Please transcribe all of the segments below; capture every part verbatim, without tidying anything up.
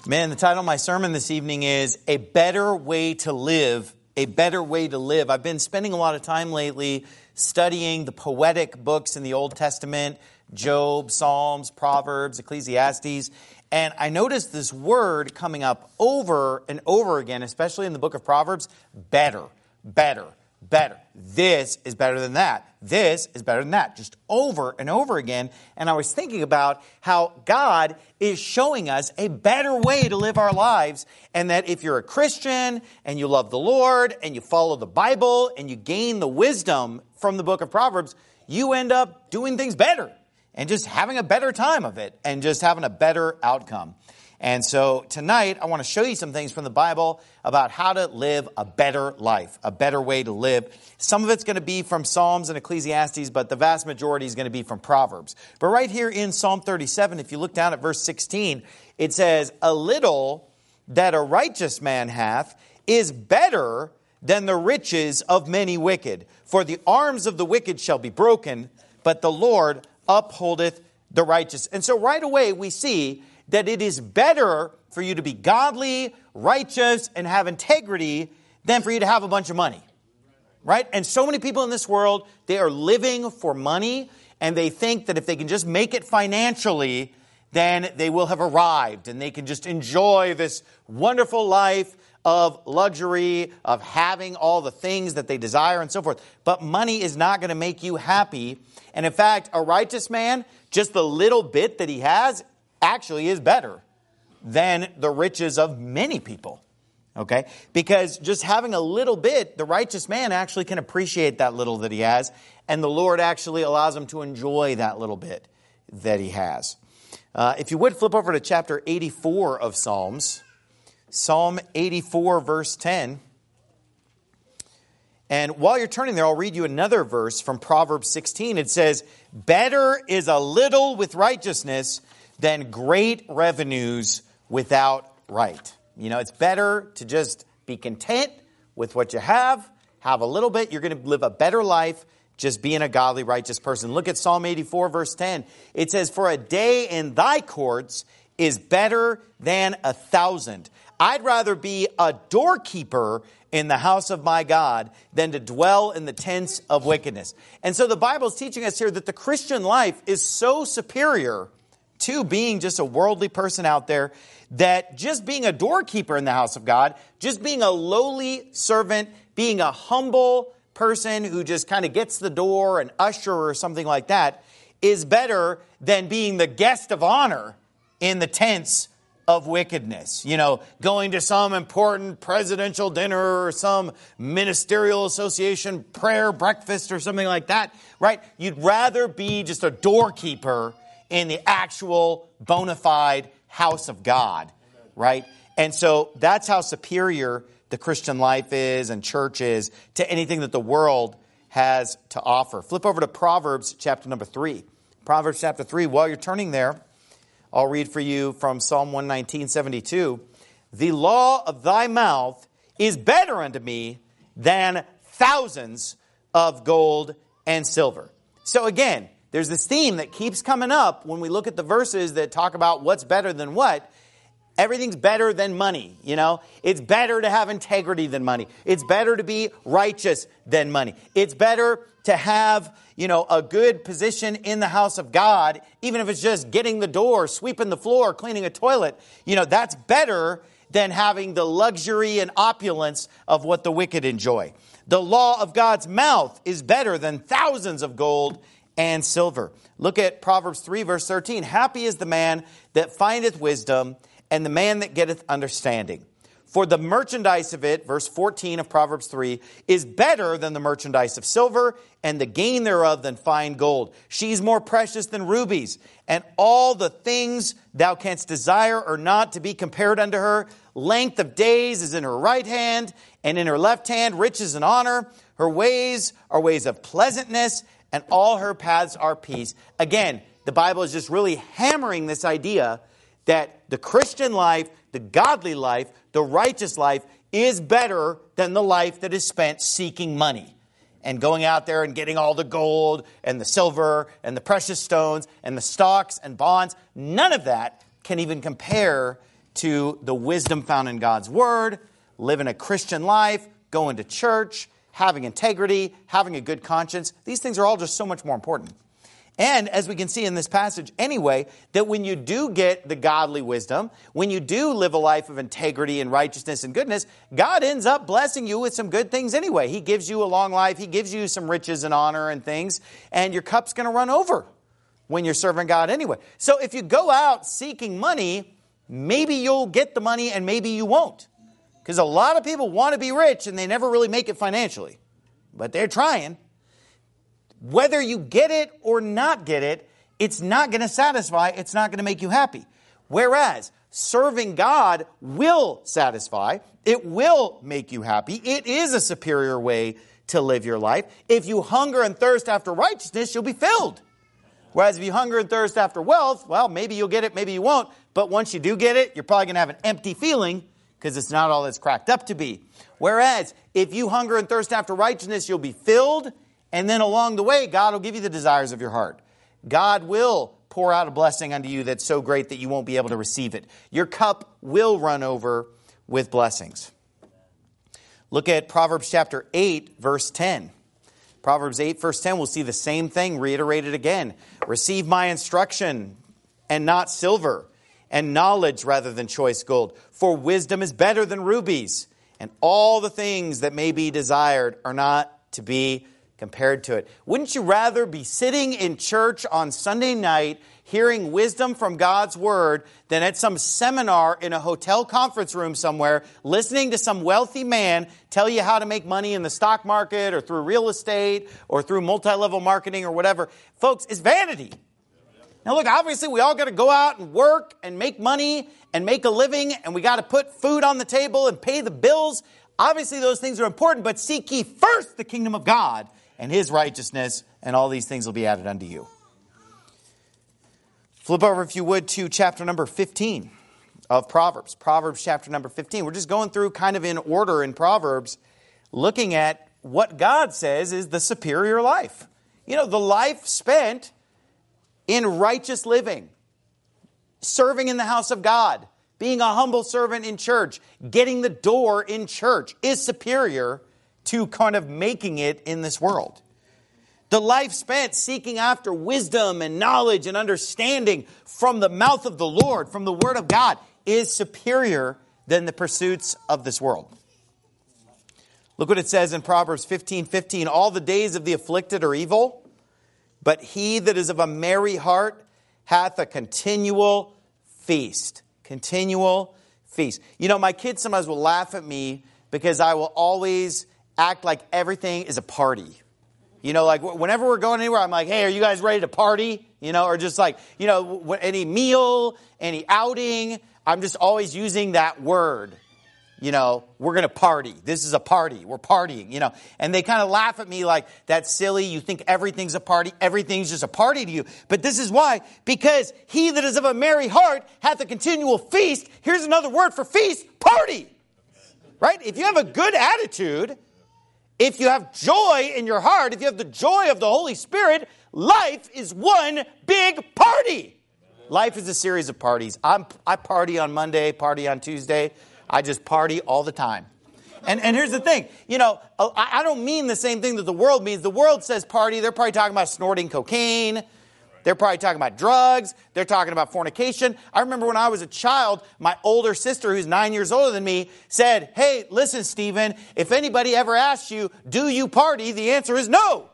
Man, the title of my sermon this evening is A Better Way to Live. A Better Way to Live. I've been spending a lot of time lately studying the poetic books in the Old Testament, Job, Psalms, Proverbs, Ecclesiastes, and I noticed this word coming up over and over again, especially in the book of Proverbs, better, better, better. This is better than that. This is better than that. Just over and over again. And I was thinking about how God is showing us a better way to live our lives. And that if you're a Christian and you love the Lord and you follow the Bible and you gain the wisdom from the book of Proverbs, you end up doing things better and just having a better time of it and just having a better outcome. And so tonight, I want to show you some things from the Bible about how to live a better life, a better way to live. Some of it's going to be from Psalms and Ecclesiastes, but the vast majority is going to be from Proverbs. But right here in Psalm thirty-seven, if you look down at verse sixteen, it says, "A little that a righteous man hath is better than the riches of many wicked. For the arms of the wicked shall be broken, but the Lord upholdeth the righteous." And so right away we see that it is better for you to be godly, righteous, and have integrity than for you to have a bunch of money. Right? And so many people in this world, they are living for money, and they think that if they can just make it financially, then they will have arrived, and they can just enjoy this wonderful life of luxury, of having all the things that they desire and so forth. But money is not going to make you happy. And in fact, a righteous man, just the little bit that he has, actually is better than the riches of many people. Okay? Because just having a little bit, the righteous man actually can appreciate that little that he has, and the Lord actually allows him to enjoy that little bit that he has. Uh, if you would flip over to chapter eighty-four of Psalms, Psalm eighty-four, verse ten. And while you're turning there, I'll read you another verse from Proverbs sixteen. It says, "Better is a little with righteousness than great revenues without right." You know, it's better to just be content with what you have, have a little bit. You're going to live a better life just being a godly, righteous person. Look at Psalm eighty-four, verse ten. It says, "For a day in thy courts is better than a thousand. I'd rather be a doorkeeper in the house of my God than to dwell in the tents of wickedness." And so the Bible is teaching us here that the Christian life is so superior to being just a worldly person out there, that just being a doorkeeper in the house of God, just being a lowly servant, being a humble person who just kind of gets the door, an usher or something like that, is better than being the guest of honor in the tents of wickedness. You know, going to some important presidential dinner or some ministerial association prayer breakfast or something like that, right? You'd rather be just a doorkeeper in the actual bona fide house of God, right? And so that's how superior the Christian life is and church is to anything that the world has to offer. Flip over to Proverbs chapter number three. Proverbs chapter three. While you're turning there, I'll read for you from Psalm one nineteen, seventy-two. "The law of thy mouth is better unto me than thousands of gold and silver." So again, there's this theme that keeps coming up when we look at the verses that talk about what's better than what. Everything's better than money, you know. It's better to have integrity than money. It's better to be righteous than money. It's better to have, you know, a good position in the house of God, even if it's just getting the door, sweeping the floor, cleaning a toilet. You know, that's better than having the luxury and opulence of what the wicked enjoy. The law of God's mouth is better than thousands of gold and silver. Look at Proverbs three, verse thirteen. "Happy is the man that findeth wisdom, and the man that getteth understanding. For the merchandise of it," verse fourteen of Proverbs three, "is better than the merchandise of silver, and the gain thereof than fine gold. She is more precious than rubies, and all the things thou canst desire are not to be compared unto her. Length of days is in her right hand, and in her left hand riches and honor. Her ways are ways of pleasantness, and all her paths are peace." Again, the Bible is just really hammering this idea that the Christian life, the godly life, the righteous life is better than the life that is spent seeking money and going out there and getting all the gold and the silver and the precious stones and the stocks and bonds. None of that can even compare to the wisdom found in God's Word, living a Christian life, going to church, having integrity, having a good conscience. These things are all just so much more important. And as we can see in this passage anyway, that when you do get the godly wisdom, when you do live a life of integrity and righteousness and goodness, God ends up blessing you with some good things anyway. He gives you a long life. He gives you some riches and honor and things, and your cup's going to run over when you're serving God anyway. So if you go out seeking money, maybe you'll get the money and maybe you won't. Because a lot of people want to be rich and they never really make it financially. But they're trying. Whether you get it or not get it, it's not going to satisfy. It's not going to make you happy. Whereas serving God will satisfy. It will make you happy. It is a superior way to live your life. If you hunger and thirst after righteousness, you'll be filled. Whereas if you hunger and thirst after wealth, well, maybe you'll get it, maybe you won't. But once you do get it, you're probably going to have an empty feeling because it's not all it's cracked up to be. Whereas if you hunger and thirst after righteousness, you'll be filled. And then along the way, God will give you the desires of your heart. God will pour out a blessing unto you that's so great that you won't be able to receive it. Your cup will run over with blessings. Look at Proverbs chapter eight, verse ten. Proverbs eight, verse ten, we'll see the same thing reiterated again. Receive my instruction and not silver, and knowledge rather than choice gold. For wisdom is better than rubies, and all the things that may be desired are not to be compared to it. Wouldn't you rather be sitting in church on Sunday night hearing wisdom from God's Word than at some seminar in a hotel conference room somewhere listening to some wealthy man tell you how to make money in the stock market or through real estate or through multi-level marketing or whatever? Folks, it's vanity. Now look, obviously we all got to go out and work and make money and make a living, and we got to put food on the table and pay the bills. Obviously those things are important, but seek ye first the kingdom of God and His righteousness, and all these things will be added unto you. Flip over, if you would, to chapter number fifteen of Proverbs. Proverbs chapter number fifteen. We're just going through kind of in order in Proverbs, looking at what God says is the superior life. You know, the life spent in righteous living, serving in the house of God, being a humble servant in church, getting the door in church is superior to kind of making it in this world. The life spent seeking after wisdom and knowledge and understanding from the mouth of the Lord, from the Word of God, is superior than the pursuits of this world. Look what it says in Proverbs fifteen fifteen. All the days of the afflicted are evil, but he that is of a merry heart hath a continual feast. Continual feast. You know, my kids sometimes will laugh at me because I will always act like everything is a party. You know, like whenever we're going anywhere, I'm like, hey, are you guys ready to party? You know, or just like, you know, any meal, any outing, I'm just always using that word. You know, we're going to party. This is a party. We're partying, you know. And they kind of laugh at me like, that's silly. You think everything's a party. Everything's just a party to you. But this is why. Because he that is of a merry heart hath a continual feast. Here's another word for feast. Party. Right? If you have a good attitude, if you have joy in your heart, if you have the joy of the Holy Spirit, life is one big party. Life is a series of parties. I'm, I party on Monday, party on Tuesday. I just party all the time. And and here's the thing. You know, I, I don't mean the same thing that the world means. The world says party. They're probably talking about snorting cocaine. They're probably talking about drugs. They're talking about fornication. I remember when I was a child, my older sister, who's nine years older than me, said, hey, listen, Stephen, if anybody ever asks you, do you party? The answer is no.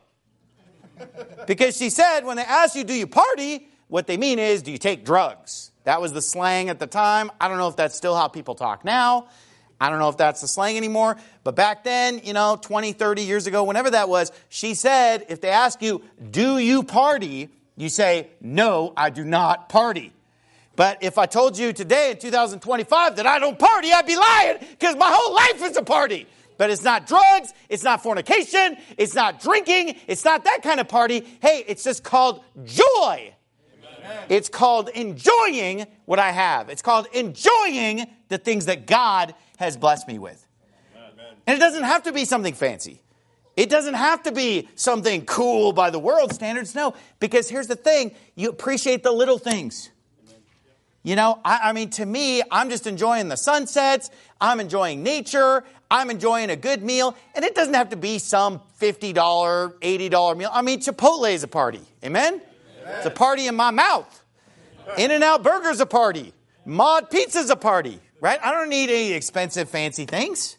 Because she said, when they ask you, do you party? What they mean is, do you take drugs? That was the slang at the time. I don't know if that's still how people talk now. I don't know if that's the slang anymore. But back then, you know, twenty, thirty years ago, whenever that was, she said, if they ask you, do you party? You say, no, I do not party. But if I told you today in two thousand twenty-five that I don't party, I'd be lying because my whole life is a party. But it's not drugs. It's not fornication. It's not drinking. It's not that kind of party. Hey, it's just called joy. Amen. It's called enjoying what I have. It's called enjoying the things that God has blessed me with. Amen. And it doesn't have to be something fancy. It doesn't have to be something cool by the world standards. No, because here's the thing. You appreciate the little things. You know, I, I mean, to me, I'm just enjoying the sunsets. I'm enjoying nature. I'm enjoying a good meal. And it doesn't have to be some fifty dollars, eighty dollars meal. I mean, Chipotle is a party. Amen? Amen. It's a party in my mouth. In-N-Out Burger's a party. Mod Pizza's a party. Right? I don't need any expensive, fancy things.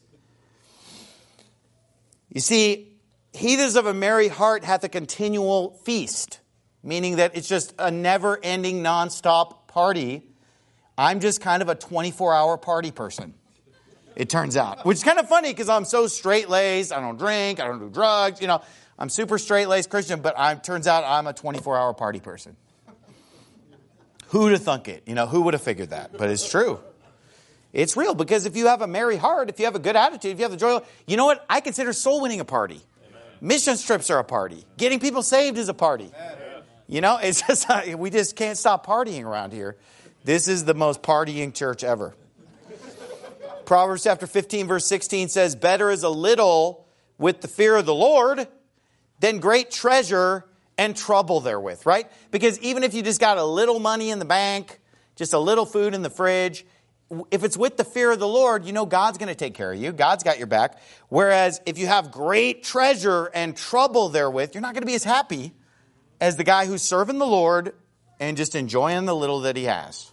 You see, he that is of a merry heart hath a continual feast. Meaning that it's just a never-ending, nonstop party. I'm just kind of a twenty-four hour party person, it turns out. Which is kind of funny because I'm so straight-laced. I don't drink. I don't do drugs. You know, I'm super straight-laced Christian, but it turns out I'm a twenty-four hour party person. Who'd have thunk it? You know, who would have figured that? But it's true. It's real because if you have a merry heart, if you have a good attitude, if you have the joy, you know what? I consider soul winning a party. Amen. Mission trips are a party. Getting people saved is a party. Amen. You know, it's just, we just can't stop partying around here. This is the most partying church ever. Proverbs chapter fifteen, verse sixteen says, better is a little with the fear of the Lord than great treasure and trouble therewith, right? Because even if you just got a little money in the bank, just a little food in the fridge, if it's with the fear of the Lord, you know God's going to take care of you. God's got your back. Whereas if you have great treasure and trouble therewith, you're not going to be as happy as the guy who's serving the Lord and just enjoying the little that he has.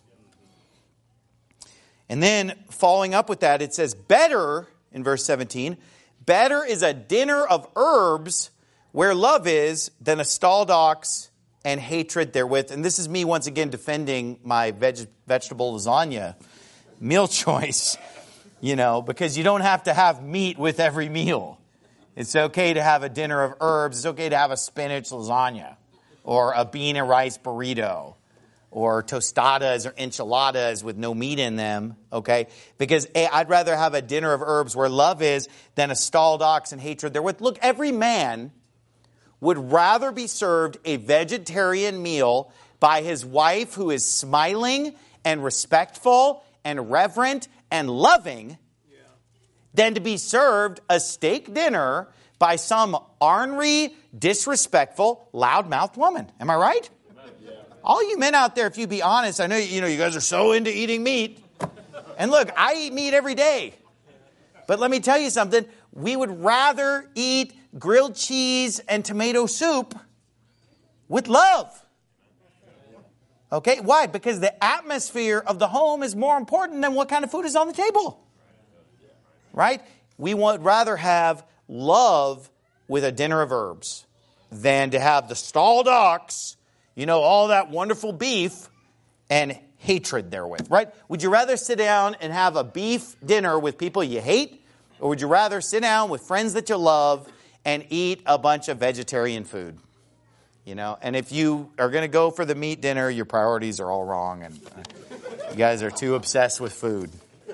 And then following up with that, it says, better, in verse seventeen, better is a dinner of herbs where love is than a stalled ox and hatred therewith. And this is me once again defending my veg- vegetable lasagna meal choice, you know, because you don't have to have meat with every meal. It's okay to have a dinner of herbs. It's okay to have a spinach lasagna or a bean and rice burrito or tostadas or enchiladas with no meat in them, okay? Because hey, I'd rather have a dinner of herbs where love is than a stalled ox and hatred therewith. Look, every man would rather be served a vegetarian meal by his wife who is smiling and respectful and reverent and loving yeah. than to be served a steak dinner by some ornery, disrespectful, loud-mouthed woman. Am I right? Yeah. All you men out there, if you be honest, I know you know you guys are so into eating meat. And look, I eat meat every day. But let me tell you something. We would rather eat grilled cheese and tomato soup with love. Okay, why? Because the atmosphere of the home is more important than what kind of food is on the table. Right? We would rather have love with a dinner of herbs than to have the stalled ox, you know, all that wonderful beef and hatred therewith. Right? Would you rather sit down and have a beef dinner with people you hate? Or would you rather sit down with friends that you love and eat a bunch of vegetarian food? You know, and if you are going to go for the meat dinner, your priorities are all wrong, and you guys are too obsessed with food.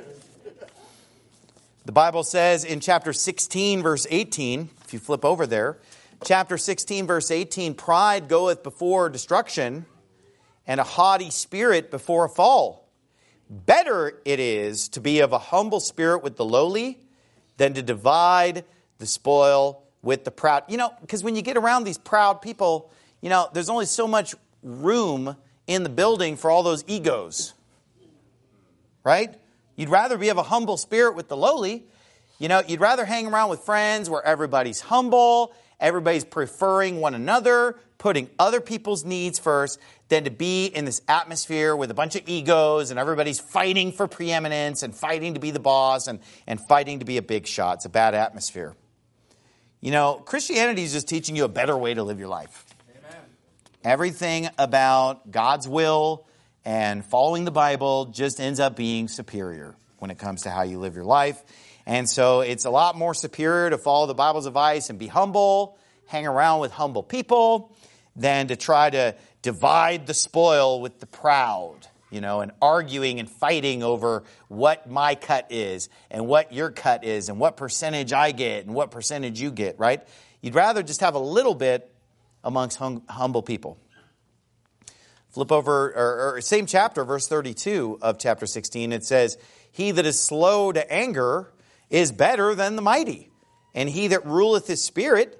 The Bible says in chapter sixteen, verse eighteen, if you flip over there, chapter sixteen, verse eighteen, pride goeth before destruction, and a haughty spirit before a fall. Better it is to be of a humble spirit with the lowly than to divide the spoil with the proud. You know, because when you get around these proud people, you know, there's only so much room in the building for all those egos. Right? You'd rather be of a humble spirit with the lowly. You know, you'd rather hang around with friends where everybody's humble, everybody's preferring one another, putting other people's needs first, than to be in this atmosphere with a bunch of egos and everybody's fighting for preeminence and fighting to be the boss and, and fighting to be a big shot. It's a bad atmosphere. You know, Christianity is just teaching you a better way to live your life. Amen. Everything about God's will and following the Bible just ends up being superior when it comes to how you live your life. And so it's a lot more superior to follow the Bible's advice and be humble, hang around with humble people, than to try to divide the spoil with the proud, you know, and arguing and fighting over what my cut is and what your cut is and what percentage I get and what percentage you get, right? You'd rather just have a little bit amongst hum- humble people. Flip over, or, or same chapter, verse thirty-two of chapter sixteen, it says, he that is slow to anger is better than the mighty, and he that ruleth his spirit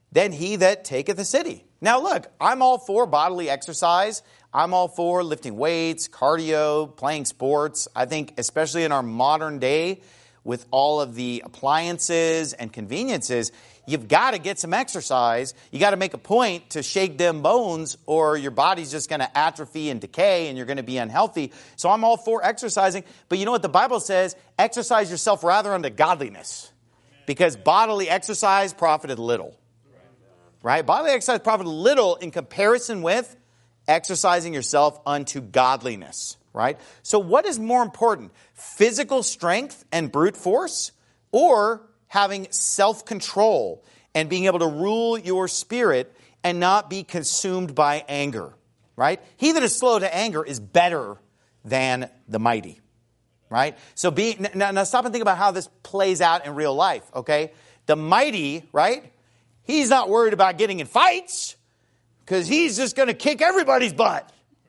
than he that taketh a city. Now look, I'm all for bodily exercise. I'm all for lifting weights, cardio, playing sports. I think especially in our modern day with all of the appliances and conveniences, you've got to get some exercise. You got to make a point to shake them bones or your body's just going to atrophy and decay and you're going to be unhealthy. So I'm all for exercising. But you know what the Bible says? Exercise yourself rather unto godliness. Because bodily exercise profited little. Right? Bodily exercise profited little in comparison with exercising yourself unto godliness. Right? So what is more important? Physical strength and brute force, or having self-control and being able to rule your spirit and not be consumed by anger? Right? He that is slow to anger is better than the mighty. Right? So be, now, now stop and think about how this plays out in real life. Okay? The mighty, right? He's not worried about getting in fights because he's just going to kick everybody's butt.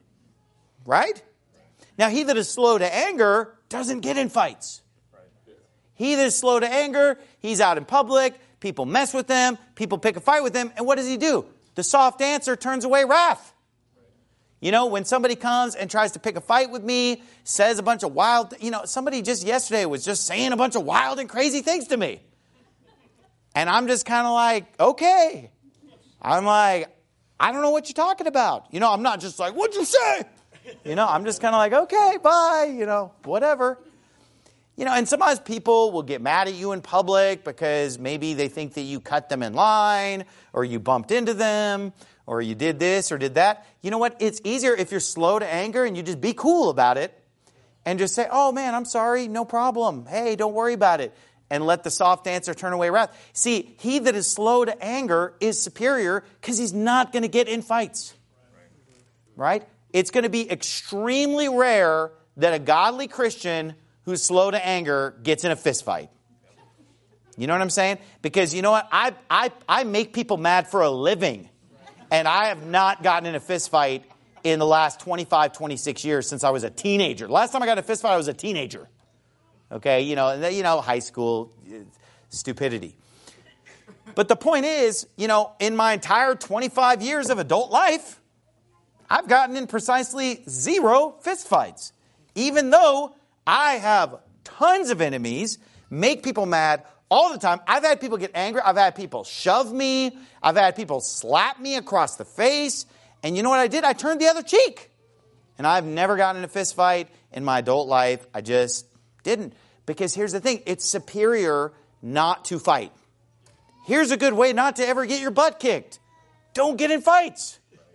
Right? Now, he that is slow to anger doesn't get in fights. He that is slow to anger, he's out in public, people mess with him, people pick a fight with him, and what does he do? The soft answer turns away wrath. You know, when somebody comes and tries to pick a fight with me, says a bunch of wild, you know, somebody just yesterday was just saying a bunch of wild and crazy things to me. And I'm just kind of like, okay. I'm like, I don't know what you're talking about. You know, I'm not just like, what'd you say? You know, I'm just kind of like, okay, bye, you know, whatever. You know, and sometimes people will get mad at you in public because maybe they think that you cut them in line or you bumped into them or you did this or did that. You know what? It's easier if you're slow to anger and you just be cool about it and just say, oh, man, I'm sorry, no problem. Hey, don't worry about it. And let the soft answer turn away wrath. See, he that is slow to anger is superior because he's not going to get in fights. Right? It's going to be extremely rare that a godly Christian who's slow to anger gets in a fist fight. You know what I'm saying? Because you know what? I, I, I make people mad for a living. And I have not gotten in a fist fight in the last twenty-five, twenty-six years since I was a teenager. Last time I got in a fist fight, I was a teenager. Okay, you know, you know, high school stupidity. But the point is, you know, in my entire twenty-five years of adult life, I've gotten in precisely zero fistfights. Even though I have tons of enemies, make people mad all the time. I've had people get angry. I've had people shove me. I've had people slap me across the face. And you know what I did? I turned the other cheek. And I've never gotten in a fist fight in my adult life. I just didn't. Because here's the thing. It's superior not to fight. Here's a good way not to ever get your butt kicked. Don't get in fights.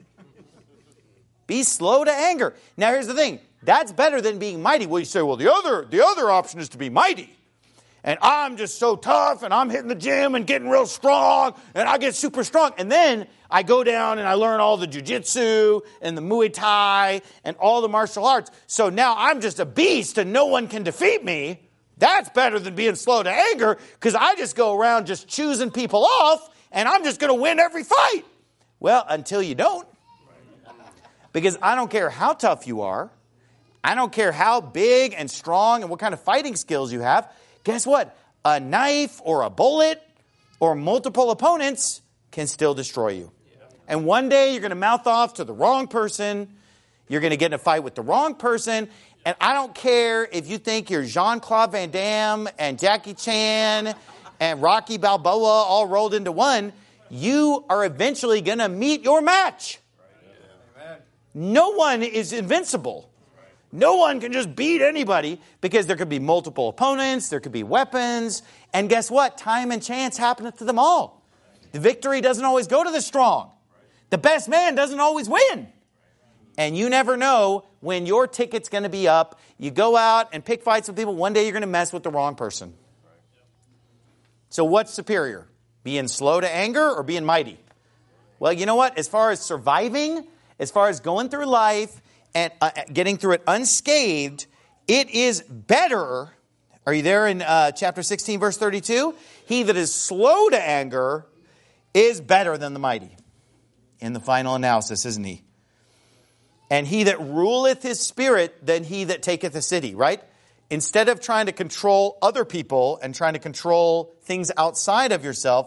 Be slow to anger. Now here's the thing. That's better than being mighty. Well, you say, well, the other, the other option is to be mighty. And I'm just so tough and I'm hitting the gym and getting real strong and I get super strong. And then I go down and I learn all the jiu-jitsu and the Muay Thai and all the martial arts. So now I'm just a beast and no one can defeat me. That's better than being slow to anger because I just go around just choosing people off and I'm just going to win every fight. Well, until you don't. Because I don't care how tough you are. I don't care how big and strong and what kind of fighting skills you have. Guess what? A knife or a bullet or multiple opponents can still destroy you. And one day you're going to mouth off to the wrong person. You're going to get in a fight with the wrong person. And I don't care if you think you're Jean-Claude Van Damme and Jackie Chan and Rocky Balboa all rolled into one. You are eventually going to meet your match. No one is invincible. No one can just beat anybody because there could be multiple opponents, there could be weapons, and guess what? Time and chance happen to them all. The victory doesn't always go to the strong. The best man doesn't always win. And you never know when your ticket's going to be up. You go out and pick fights with people. One day you're going to mess with the wrong person. So what's superior? Being slow to anger or being mighty? Well, you know what? As far as surviving, as far as going through life and uh, getting through it unscathed, it is better. Are you there in uh, chapter sixteen, verse thirty-two? He that is slow to anger is better than the mighty. In the final analysis, isn't he? And he that ruleth his spirit than he that taketh a city, right? Instead of trying to control other people and trying to control things outside of yourself,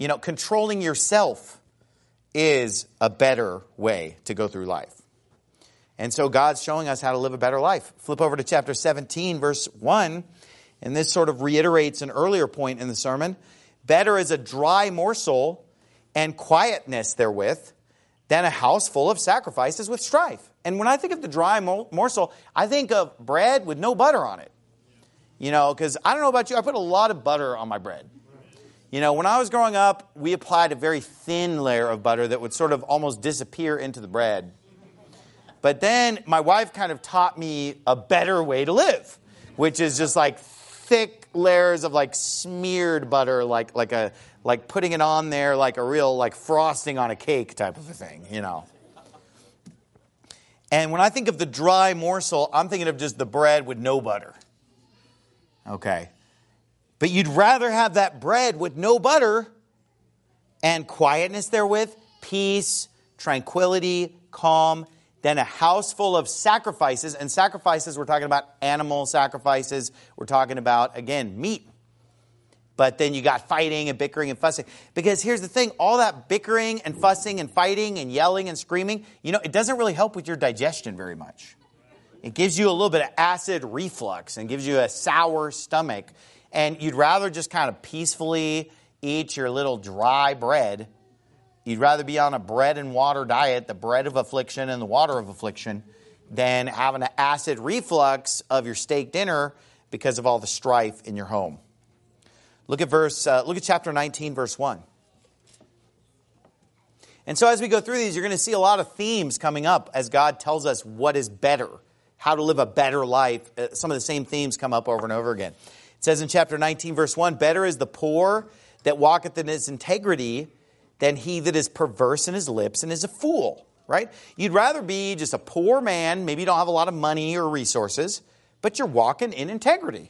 you know, controlling yourself is a better way to go through life. And so God's showing us how to live a better life. Flip over to chapter seventeen, verse one, and this sort of reiterates an earlier point in the sermon. Better is a dry morsel and quietness therewith than a house full of sacrifices with strife. And when I think of the dry morsel, I think of bread with no butter on it. You know, because I don't know about you, I put a lot of butter on my bread. You know, when I was growing up, we applied a very thin layer of butter that would sort of almost disappear into the bread. But then my wife kind of taught me a better way to live, which is just like thick layers of like smeared butter, like like a like putting it on there like a real like frosting on a cake type of a thing, you know. And when I think of the dry morsel, I'm thinking of just the bread with no butter. Okay. But you'd rather have that bread with no butter and quietness therewith, peace, tranquility, calm, than a house full of sacrifices. And sacrifices, we're talking about animal sacrifices. We're talking about, again, meat. But then you got fighting and bickering and fussing. Because here's the thing, all that bickering and fussing and fighting and yelling and screaming, you know, it doesn't really help with your digestion very much. It gives you a little bit of acid reflux and gives you a sour stomach. And you'd rather just kind of peacefully eat your little dry bread. You'd rather be on a bread and water diet, the bread of affliction and the water of affliction, than having an acid reflux of your steak dinner because of all the strife in your home. Look at verse. Uh, look at chapter nineteen, verse one. And so as we go through these, you're going to see a lot of themes coming up as God tells us what is better, how to live a better life. Uh, some of the same themes come up over and over again. It says in chapter nineteen, verse one, better is the poor that walketh in his integrity than he that is perverse in his lips and is a fool, right? You'd rather be just a poor man, maybe you don't have a lot of money or resources, but you're walking in integrity,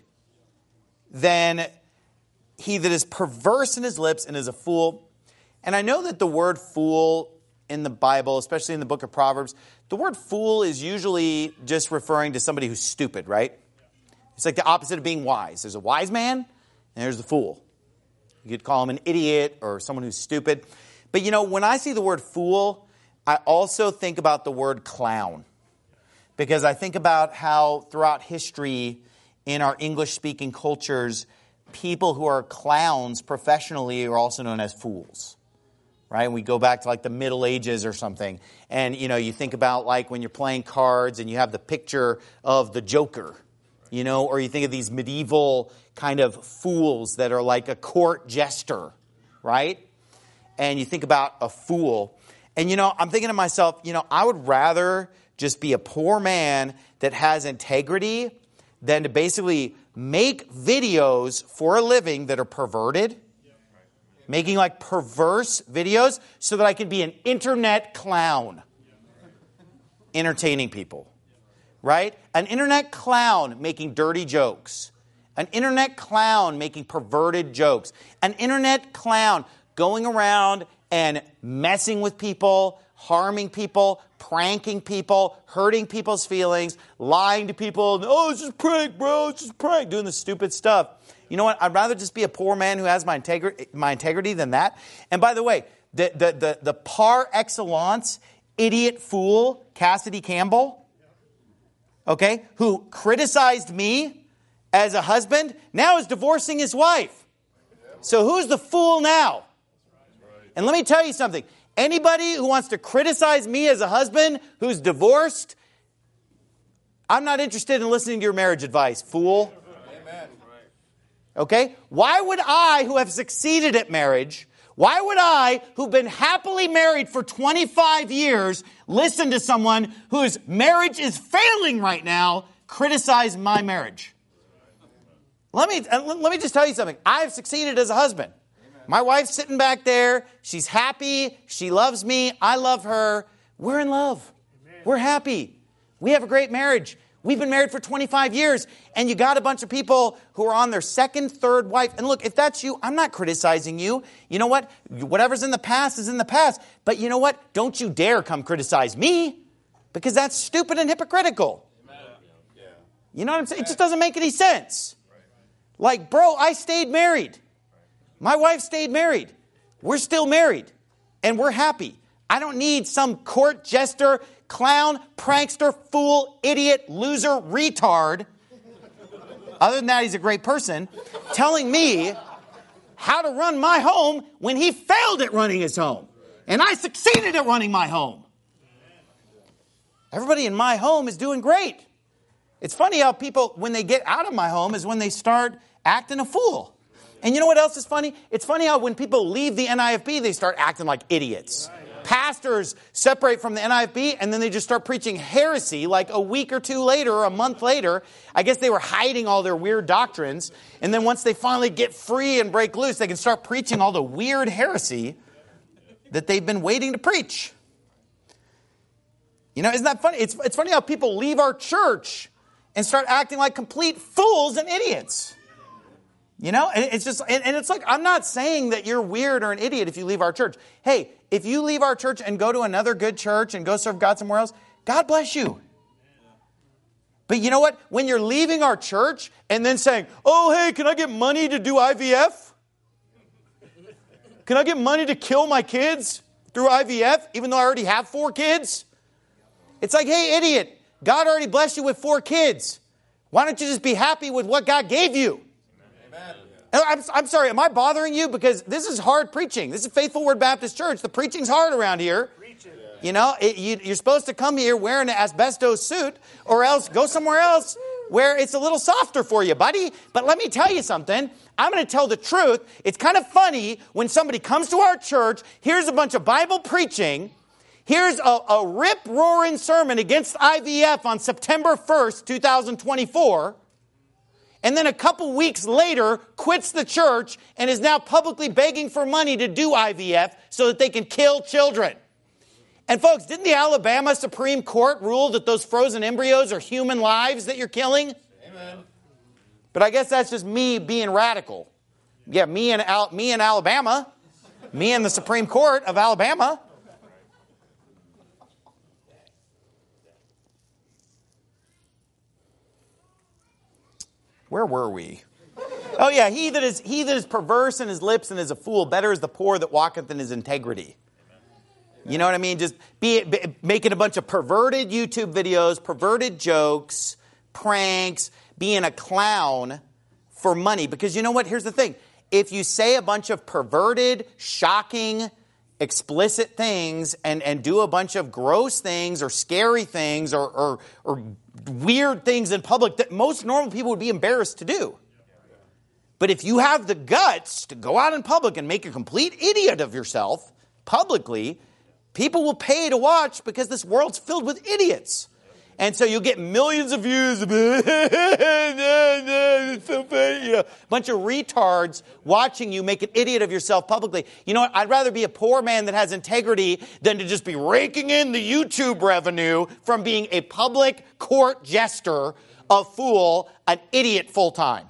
than he that is perverse in his lips and is a fool. And I know that the word fool in the Bible, especially in the book of Proverbs, the word fool is usually just referring to somebody who's stupid, right? It's like the opposite of being wise. There's a wise man, and there's the fool. You could call him an idiot or someone who's stupid. But you know, when I see the word fool, I also think about the word clown. Because I think about how throughout history in our English-speaking cultures, people who are clowns professionally are also known as fools. Right? And we go back to like the Middle Ages or something. And you know, you think about like when you're playing cards and you have the picture of the Joker. You know, or you think of these medieval kind of fools that are like a court jester, right? And you think about a fool. And, you know, I'm thinking to myself, you know, I would rather just be a poor man that has integrity than to basically make videos for a living that are perverted, making like perverse videos so that I could be an internet clown, entertaining people. Right? An internet clown making dirty jokes. An internet clown making perverted jokes. An internet clown going around and messing with people, harming people, pranking people, hurting people's feelings, lying to people. Oh, it's just a prank, bro. It's just a prank. Doing the stupid stuff. You know what? I'd rather just be a poor man who has my integrity, my integrity than that. And by the way, the, the, the, the par excellence idiot fool, Cassidy Campbell, okay, who criticized me as a husband, now is divorcing his wife. So who's the fool now? And let me tell you something. Anybody who wants to criticize me as a husband who's divorced, I'm not interested in listening to your marriage advice, fool. Okay? Why would I, who have succeeded at marriage, why would I, who've been happily married for twenty-five years, listen to someone whose marriage is failing right now, criticize my marriage? Let me, let me just tell you something. I've succeeded as a husband. My wife's sitting back there. She's happy. She loves me. I love her. We're in love. We're happy. We have a great marriage. We've been married for twenty-five years, and you got a bunch of people who are on their second, third wife. And look, if that's you, I'm not criticizing you. You know what? Whatever's in the past is in the past. But you know what? Don't you dare come criticize me, because that's stupid and hypocritical. You know what I'm saying? It just doesn't make any sense. Like, bro, I stayed married. My wife stayed married. we're still married and we're happy. I don't need some court jester, clown, prankster, fool, idiot, loser, retard. Other than that, he's a great person, telling me how to run my home when he failed at running his home. And I succeeded at running my home. Everybody in my home is doing great. It's funny how people, when they get out of my home, is when they start acting a fool. And you know what else is funny? It's funny how when people leave the N I F B, they start acting like idiots. Pastors separate from the N I F B and then they just start preaching heresy like a week or two later or a month later. I guess they were hiding all their weird doctrines. And then once they finally get free and break loose, they can start preaching all the weird heresy that they've been waiting to preach. You know, isn't that funny? It's, it's funny how people leave our church and start acting like complete fools and idiots. You know, and it's just, and, and it's like, I'm not saying that you're weird or an idiot if you leave our church. Hey, if you leave our church and go to another good church and go serve God somewhere else, God bless you. But you know what? When you're leaving our church and then saying, oh, hey, can I get money to do I V F? Can I get money to kill my kids through I V F, even though I already have four kids? It's like, hey, idiot, God already blessed you with four kids. Why don't you just be happy with what God gave you? Amen. I'm, I'm sorry, am I bothering you? Because this is hard preaching. This is Faithful Word Baptist Church. The preaching's hard around here. You know, it, you, you're supposed to come here wearing an asbestos suit or else go somewhere else where it's a little softer for you, buddy. But let me tell you something. I'm going to tell the truth. It's kind of funny when somebody comes to our church, here's a bunch of Bible preaching, here's a, a rip-roaring sermon against I V F on September first, twenty twenty-four, and then a couple weeks later quits the church and is now publicly begging for money to do I V F so that they can kill children. And folks, didn't the Alabama Supreme Court rule that those frozen embryos are human lives that you're killing? Amen. But I guess that's just me being radical. Yeah, me and Al- me in Alabama, me and the Supreme Court of Alabama. Where were we? Oh yeah, he that is he that is perverse in his lips and is a fool, better is the poor that walketh in his integrity. You know what I mean? Just be, be making a bunch of perverted YouTube videos, perverted jokes, pranks, being a clown for money. Because you know what? Here's the thing. If you say a bunch of perverted, shocking, explicit things and, and do a bunch of gross things or scary things or, or, or weird things in public that most normal people would be embarrassed to do. But if you have the guts to go out in public and make a complete idiot of yourself publicly, people will pay to watch because this world's filled with idiots. And so you'll get millions of views. A bunch of retards watching you make an idiot of yourself publicly. You know what? I'd rather be a poor man that has integrity than to just be raking in the YouTube revenue from being a public court jester, a fool, an idiot full time.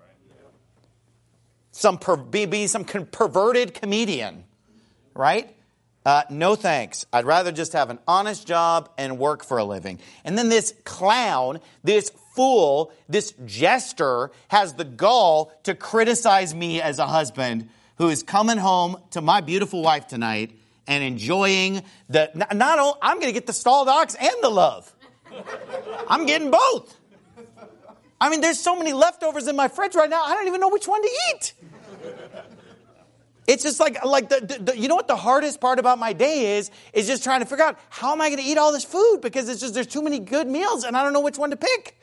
Some per, be, be some con- perverted comedian, right? Uh, no thanks. I'd rather just have an honest job and work for a living. And then this clown, this fool, this jester has the gall to criticize me as a husband who is coming home to my beautiful wife tonight and enjoying the, not, not only, I'm going to get the stall dogs and the love. I'm getting both. I mean, there's so many leftovers in my fridge right now, I don't even know which one to eat. It's just like, like the, the, the, you know what the hardest part about my day is? Is just trying to figure out, how am I going to eat all this food? Because it's just, there's too many good meals and I don't know which one to pick.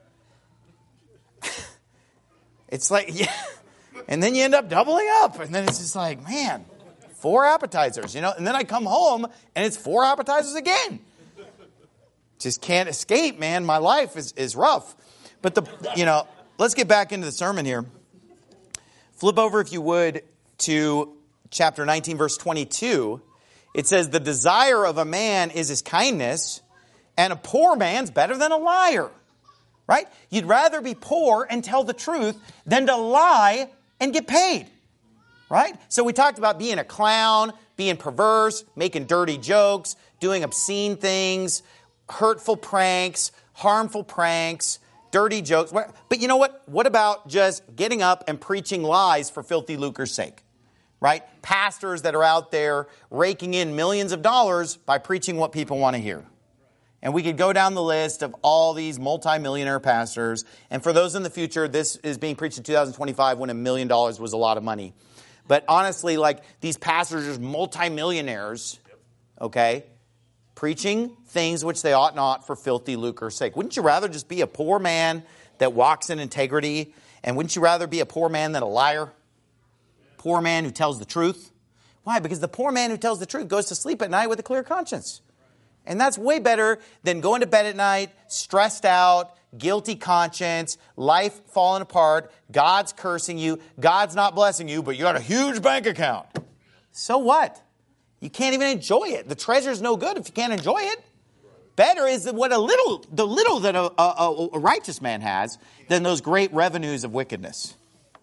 It's like, yeah. And then you end up doubling up. And then it's just like, man, four appetizers, you know? And then I come home and it's four appetizers again. Just can't escape, man. My life is, is rough. But the, you know, let's get back into the sermon here. Flip over, if you would, to chapter nineteen, verse twenty-two. It says, the desire of a man is his kindness, and a poor man's better than a liar. Right? You'd rather be poor and tell the truth than to lie and get paid. Right? So we talked about being a clown, being perverse, making dirty jokes, doing obscene things, hurtful pranks, harmful pranks, dirty jokes. But you know what? What about just getting up and preaching lies for filthy lucre's sake? right? Pastors that are out there raking in millions of dollars by preaching what people want to hear. And we could go down the list of all these multimillionaire pastors. And for those in the future, this is being preached in two thousand twenty-five when a million dollars was a lot of money. But honestly, like these pastors are just multimillionaires, okay, preaching things which they ought not for filthy lucre's sake. Wouldn't you rather just be a poor man that walks in integrity? And wouldn't you rather be a poor man than a liar? Poor man who tells the truth? Why? Because the poor man who tells the truth goes to sleep at night with a clear conscience. And that's way better than going to bed at night, stressed out, guilty conscience, life falling apart, God's cursing you, God's not blessing you, but you got a huge bank account. So what? You can't even enjoy it. The treasure's no good if you can't enjoy it. Better is what a little, the little that a, a, a righteous man has than those great revenues of wickedness.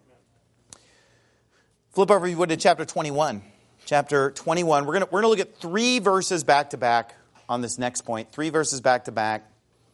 Flip over, if you would, to chapter twenty-one. Chapter twenty-one. We're going we're going to look at three verses back to back on this next point. Three verses back to back.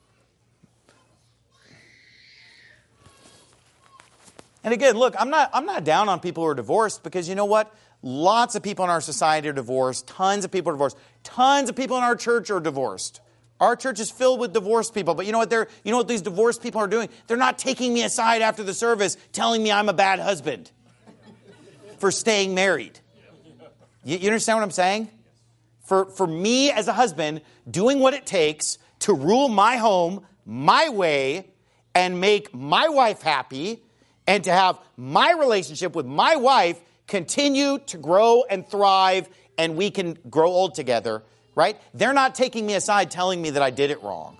And again, look, I'm not I'm not down on people who are divorced, because you know what? Lots of people in our society are divorced. Tons of people are divorced. Tons of people in our church are divorced. Our church is filled with divorced people. But you know what they're you know what these divorced people are doing? They're not taking me aside after the service telling me I'm a bad husband for staying married. You, you understand what I'm saying? For, for me as a husband, doing what it takes to rule my home my way and make my wife happy, and to have my relationship with my wife continue to grow and thrive, and we can grow old together, right? They're not taking me aside telling me that I did it wrong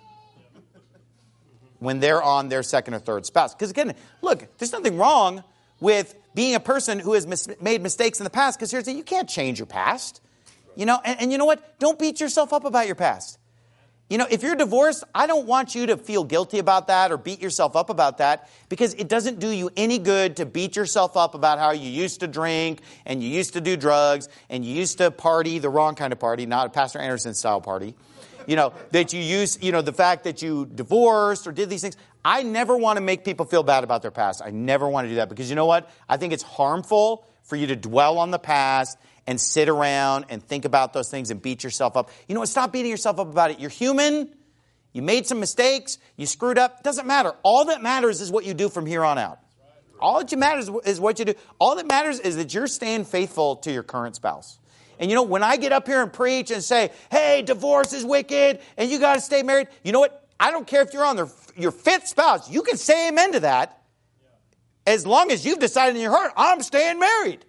when they're on their second or third spouse. Because again, look, there's nothing wrong with being a person who has mis- made mistakes in the past, because here's the thing, you can't change your past. You know, and, and you know what? Don't beat yourself up about your past. You know, if you're divorced, I don't want you to feel guilty about that or beat yourself up about that, because it doesn't do you any good to beat yourself up about how you used to drink and you used to do drugs and you used to party, the wrong kind of party, not a Pastor Anderson style party. You know, that you use, you know, the fact that you divorced or did these things. I never want to make people feel bad about their past. I never want to do that, because you know what? I think it's harmful for you to dwell on the past and sit around and think about those things and beat yourself up. You know what? Stop beating yourself up about it. You're human. You made some mistakes. You screwed up. It doesn't matter. All that matters is what you do from here on out. All that matters is what you do. All that matters is that you're staying faithful to your current spouse. And you know, when I get up here and preach and say, hey, divorce is wicked and you got to stay married, you know what? I don't care if you're on the, your fifth spouse. You can say amen to that, as long as you've decided in your heart, I'm staying married.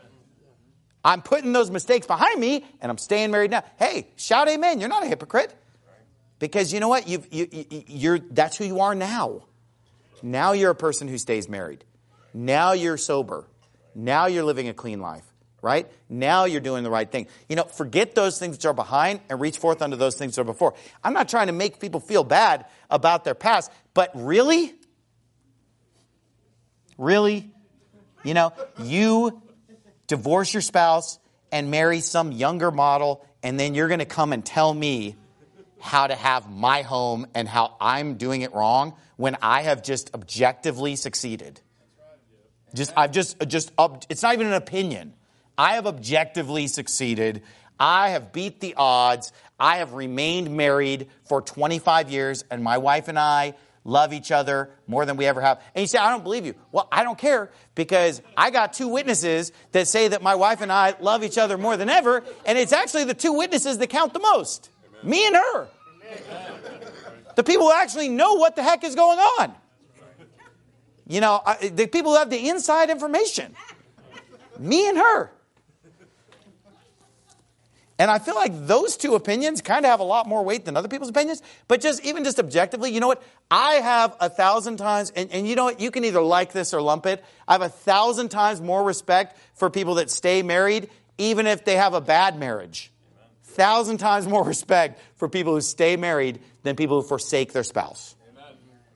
I'm putting those mistakes behind me, and I'm staying married now. Hey, shout amen. You're not a hypocrite. Because you know what? You've, you, you, you're, that's who you are now. Now you're a person who stays married. Now you're sober. Now you're living a clean life, right? Now you're doing the right thing. You know, forget those things that are behind and reach forth unto those things that are before. I'm not trying to make people feel bad about their past, but really? Really? You know, you divorce your spouse and marry some younger model, and then you're going to come and tell me how to have my home and how I'm doing it wrong when I have just objectively succeeded. Just, I've just, just, it's not even an opinion. I have objectively succeeded. I have beat the odds. I have remained married for twenty-five years, and my wife and I love each other more than we ever have. And you say, I don't believe you. Well, I don't care, because I got two witnesses that say that my wife and I love each other more than ever. And it's actually the two witnesses that count the most. Amen. Me and her. Amen. The people who actually know what the heck is going on. You know, the people who have the inside information. Me and her. And I feel like those two opinions kind of have a lot more weight than other people's opinions. But just even just objectively, you know what? I have a thousand times, and, and you know what? You can either like this or lump it. I have a thousand times more respect for people that stay married, even if they have a bad marriage. Amen. Thousand times more respect for people who stay married than people who forsake their spouse. Amen.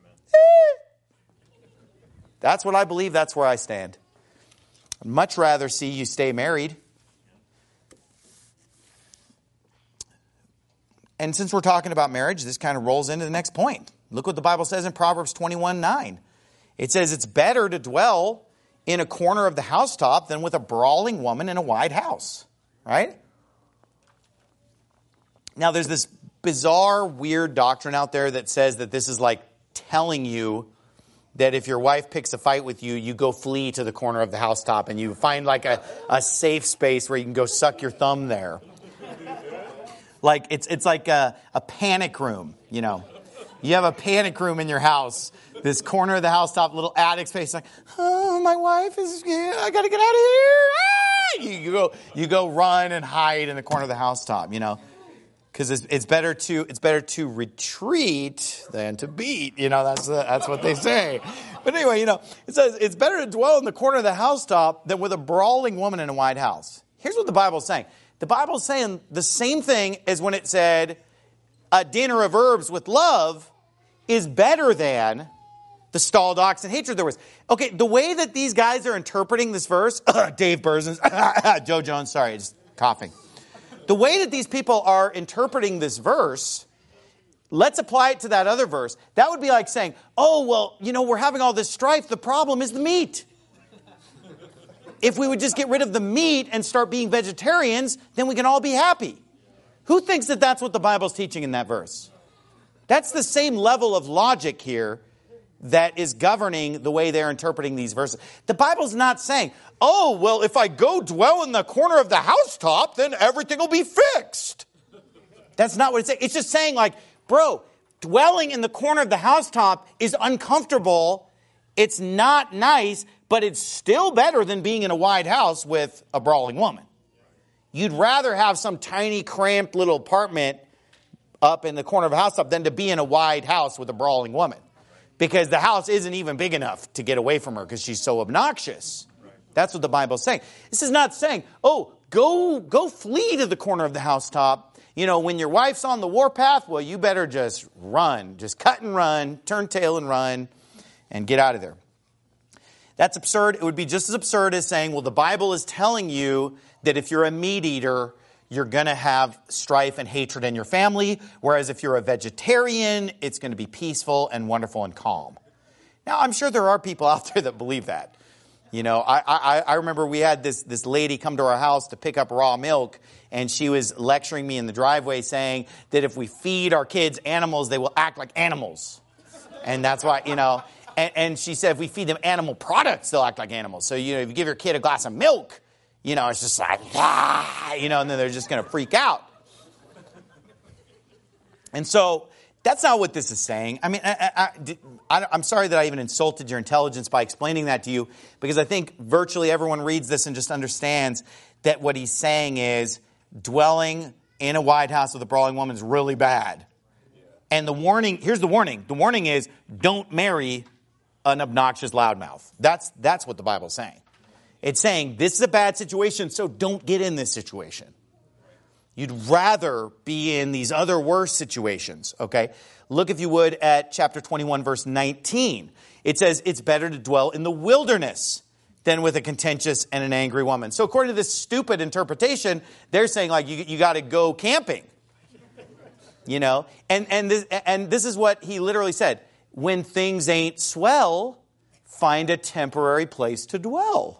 That's what I believe. That's where I stand. I'd much rather see you stay married. And since we're talking about marriage, this kind of rolls into the next point. Look what the Bible says in Proverbs twenty-one nine. It says it's better to dwell in a corner of the housetop than with a brawling woman in a wide house, right? Now, there's this bizarre, weird doctrine out there that says that this is like telling you that if your wife picks a fight with you, you go flee to the corner of the housetop and you find like a, a safe space where you can go suck your thumb there. Like it's it's like a, a panic room, you know. You have a panic room in your house, this corner of the housetop, little attic space. Like, oh, my wife is, yeah, I got to get out of here. Ah! You, you go, you go run and hide in the corner of the housetop, you know. Because it's, it's better to it's better to retreat than to beat. You know, that's the, that's what they say. But anyway, you know, it says it's better to dwell in the corner of the housetop than with a brawling woman in a wide house. Here's what the Bible's saying. The Bible's saying the same thing as when it said a dinner of herbs with love is better than the stalled ox and hatred there was. Okay, the way that these guys are interpreting this verse, Dave Burzens, Joe Jones, sorry, just coughing. The way that these people are interpreting this verse, let's apply it to that other verse. That would be like saying, oh, well, you know, we're having all this strife. The problem is the meat. If we would just get rid of the meat and start being vegetarians, then we can all be happy. Who thinks that that's what the Bible's teaching in that verse? That's the same level of logic here that is governing the way they're interpreting these verses. The Bible's not saying, oh, well, if I go dwell in the corner of the housetop, then everything will be fixed. That's not what it's saying. It's just saying like, bro, dwelling in the corner of the housetop is uncomfortable. It's not nice, but it's still better than being in a wide house with a brawling woman. You'd rather have some tiny, cramped little apartment up in the corner of a housetop than to be in a wide house with a brawling woman. Because the house isn't even big enough to get away from her because she's so obnoxious. That's what the Bible's saying. This is not saying, oh, go go flee to the corner of the housetop. You know, when your wife's on the warpath, well, you better just run. Just cut and run, turn tail and run, and get out of there. That's absurd. It would be just as absurd as saying, well, the Bible is telling you that if you're a meat eater, you're going to have strife and hatred in your family, whereas if you're a vegetarian, it's going to be peaceful and wonderful and calm. Now, I'm sure there are people out there that believe that. You know, I, I, I remember we had this, this lady come to our house to pick up raw milk, and she was lecturing me in the driveway saying that if we feed our kids animals, they will act like animals. And that's why, you know, and, and she said if we feed them animal products, they'll act like animals. So, you know, if you give your kid a glass of milk, you know, it's just like, ah, you know, and then they're just going to freak out. And so that's not what this is saying. I mean, I, I, I, I'm sorry that I even insulted your intelligence by explaining that to you, because I think virtually everyone reads this and just understands that what he's saying is dwelling in a wide house with a brawling woman is really bad. And the warning, here's the warning. The warning is don't marry an obnoxious loudmouth. That's, that's what the Bible's saying. It's saying this is a bad situation, so don't get in this situation. You'd rather be in these other worse situations, okay? Look, if you would, at chapter twenty-one, verse nineteen. It says, it's better to dwell in the wilderness than with a contentious and an angry woman. So according to this stupid interpretation, they're saying, like, you, you got to go camping. You know? And, and, this, and this is what he literally said. When things ain't swell, find a temporary place to dwell.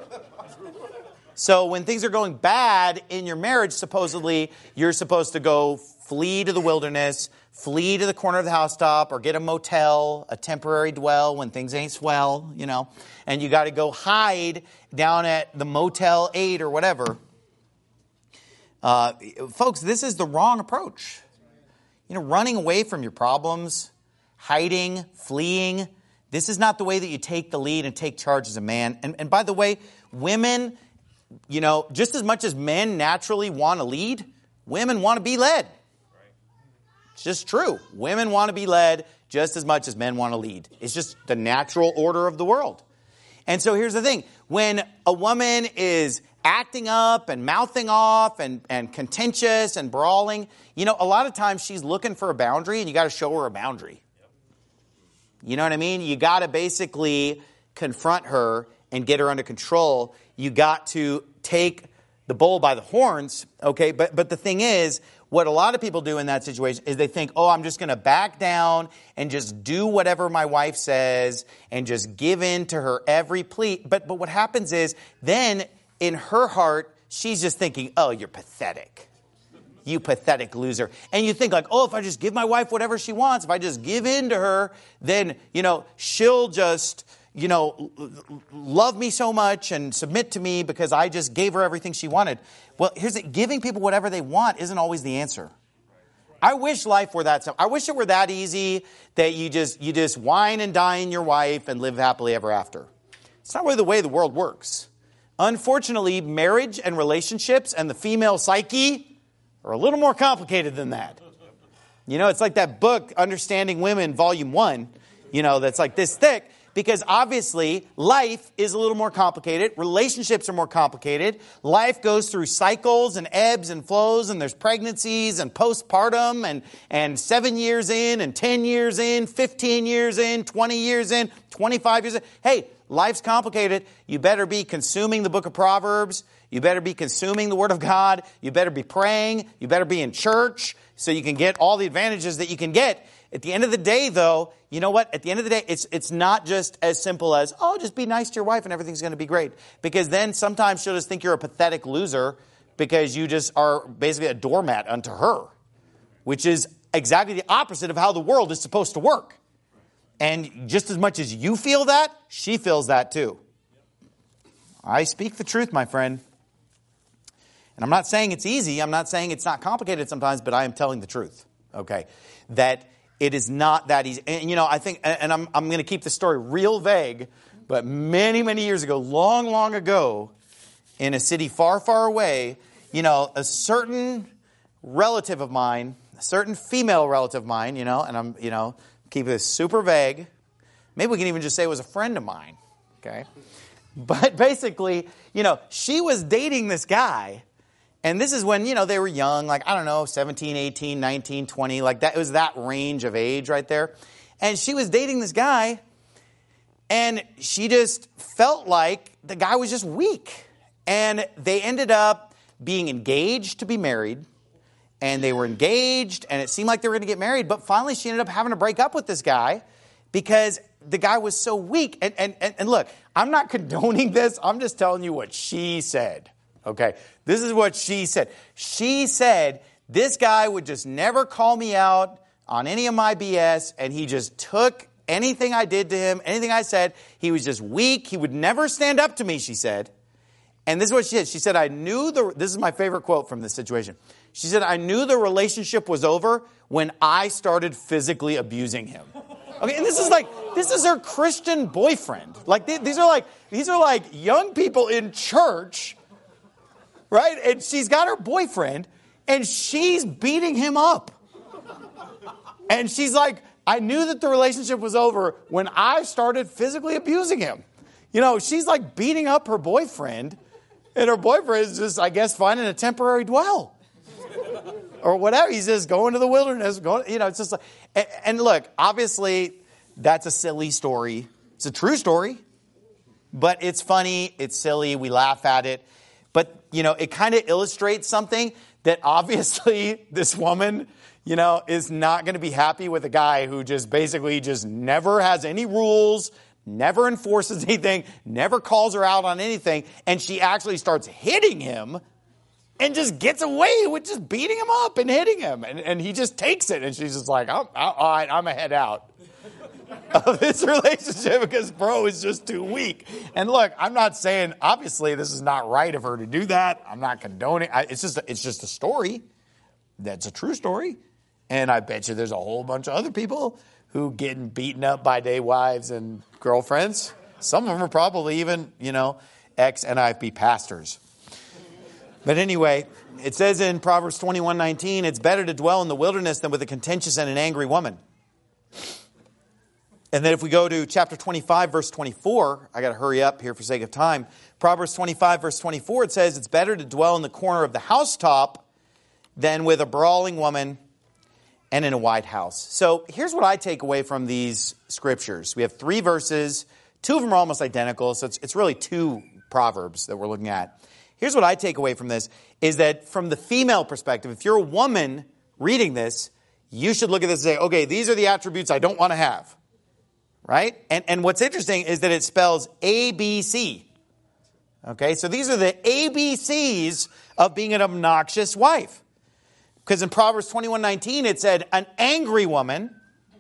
So when things are going bad in your marriage, supposedly, you're supposed to go flee to the wilderness, flee to the corner of the housetop, or get a motel, a temporary dwell when things ain't swell, you know. And you got to go hide down at the Motel eight or whatever. Uh, folks, this is the wrong approach. You know, running away from your problems, hiding, fleeing, this is not the way that you take the lead and take charge as a man. And, and by the way, women, you know, just as much as men naturally want to lead, women want to be led. It's just true. Women want to be led just as much as men want to lead. It's just the natural order of the world. And so here's the thing. When a woman is acting up and mouthing off and, and contentious and brawling, you know, a lot of times she's looking for a boundary, and you got to show her a boundary. You know what I mean? You got to basically confront her and get her under control. You got to take the bull by the horns, okay? But but the thing is, what a lot of people do in that situation is they think, oh, I'm just going to back down and just do whatever my wife says and just give in to her every plea. But, but what happens is then in her heart, she's just thinking, oh, you're pathetic. You pathetic loser. And you think like, oh, if I just give my wife whatever she wants, if I just give in to her, then, you know, she'll just, you know, love me so much and submit to me because I just gave her everything she wanted. Well, here's it. Giving people whatever they want isn't always the answer. I wish life were that simple. I wish it were that easy that you just, you just wine and dine your wife and live happily ever after. It's not really the way the world works. Unfortunately, marriage and relationships and the female psyche are a little more complicated than that. You know, it's like that book, Understanding Women, Volume one, you know, that's like this thick. Because obviously, life is a little more complicated. Relationships are more complicated. Life goes through cycles and ebbs and flows, and there's pregnancies and postpartum and, and seven years in and ten years in, fifteen years in, twenty years in, twenty-five years in. Hey, life's complicated. You better be consuming the book of Proverbs. You better be consuming the Word of God. You better be praying. You better be in church so you can get all the advantages that you can get. At the end of the day, though, you know what? At the end of the day, it's it's not just as simple as, oh, just be nice to your wife and everything's going to be great. Because then sometimes she'll just think you're a pathetic loser because you just are basically a doormat unto her, which is exactly the opposite of how the world is supposed to work. And just as much as you feel that, she feels that too. I speak the truth, my friend. And I'm not saying it's easy. I'm not saying it's not complicated sometimes, but I am telling the truth. Okay. That it is not that easy. And, you know, I think, and I'm, I'm going to keep the story real vague, but many, many years ago, long, long ago, in a city far, far away, you know, a certain relative of mine, a certain female relative of mine, you know, and I'm, you know, keep this super vague. Maybe we can even just say it was a friend of mine. Okay. But basically, you know, she was dating this guy. And this is when, you know, they were young, like, I don't know, seventeen, eighteen, nineteen, twenty, like that. It was that range of age right there. And she was dating this guy, and she just felt like the guy was just weak. And they ended up being engaged to be married, and they were engaged, and it seemed like they were going to get married. But finally, she ended up having to break up with this guy because the guy was so weak. And, and, and, and look, I'm not condoning this. I'm just telling you what she said. Okay, this is what she said. She said, this guy would just never call me out on any of my B S, and he just took anything I did to him, anything I said. He was just weak. He would never stand up to me, she said. And this is what she said. She said, I knew the, this is my favorite quote from this situation. She said, I knew the relationship was over when I started physically abusing him. Okay, and this is like, this is her Christian boyfriend. Like, these are like, these are like young people in church. Right? And she's got her boyfriend, and she's beating him up. And she's like, I knew that the relationship was over when I started physically abusing him. You know, she's like beating up her boyfriend, and her boyfriend is just, I guess, finding a temporary dwell. Or whatever. He's just going to the wilderness. Going, you know, it's just like, and, and look, obviously, that's a silly story. It's a true story. But it's funny. It's silly. We laugh at it. But, you know, it kind of illustrates something that obviously this woman, you know, is not going to be happy with a guy who just basically just never has any rules, never enforces anything, never calls her out on anything. And she actually starts hitting him and just gets away with just beating him up and hitting him. And, and he just takes it. And she's just like, oh, all right, I'm going to head out of this relationship because bro is just too weak. And look, I'm not saying, obviously, this is not right of her to do that. I'm not condoning. I, it's just, it's just a story. That's a true story. And I bet you there's a whole bunch of other people who getting beaten up by day wives and girlfriends. Some of them are probably even, you know, ex-N I F B pastors. But anyway, it says in Proverbs twenty-one nineteen, it's better to dwell in the wilderness than with a contentious and an angry woman. And then if we go to chapter twenty-five, verse twenty-four, I got to hurry up here for sake of time. Proverbs twenty-five, verse twenty-four, it says, it's better to dwell in the corner of the housetop than with a brawling woman and in a wide house. So here's what I take away from these scriptures. We have three verses. Two of them are almost identical, so it's, it's really two Proverbs that we're looking at. here's what I take away from this, is that from the female perspective, if you're a woman reading this, you should look at this and say, okay, these are the attributes I don't want to have. Right? And, and what's interesting is that it spells A B C. Okay, so these are the A B Cs of being an obnoxious wife. Because in Proverbs twenty-one nineteen, it said an angry woman,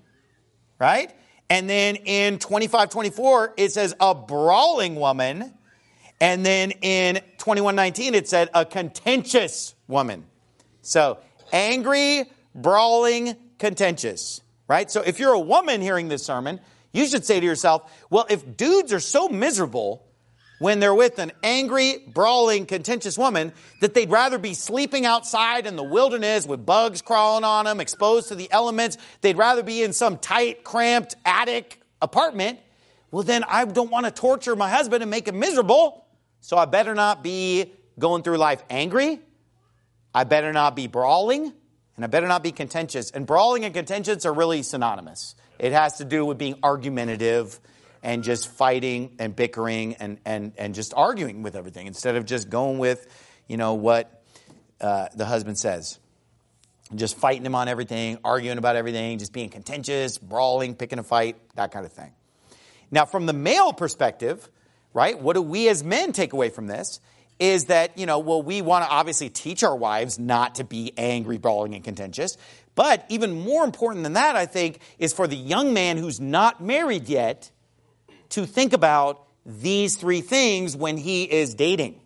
right? And then in twenty-five twenty-four, it says a brawling woman. And then in twenty-one nineteen, it said a contentious woman. So angry, brawling, contentious, right? So if you're a woman hearing this sermon, you should say to yourself, well, if dudes are so miserable when they're with an angry, brawling, contentious woman that they'd rather be sleeping outside in the wilderness with bugs crawling on them, exposed to the elements, they'd rather be in some tight, cramped attic apartment, well, then I don't want to torture my husband and make him miserable, so I better not be going through life angry, I better not be brawling, and I better not be contentious. And brawling and contentious are really synonymous. It has to do with being argumentative and just fighting and bickering and, and, and just arguing with everything instead of just going with, you know, what uh, the husband says. Just fighting him on everything, arguing about everything, just being contentious, brawling, picking a fight, that kind of thing. Now, from the male perspective, right, what do we as men take away from this? Is that, you know, well, we want to obviously teach our wives not to be angry, brawling, and contentious. But even more important than that, I think, is for the young man who's not married yet to think about these three things when he is dating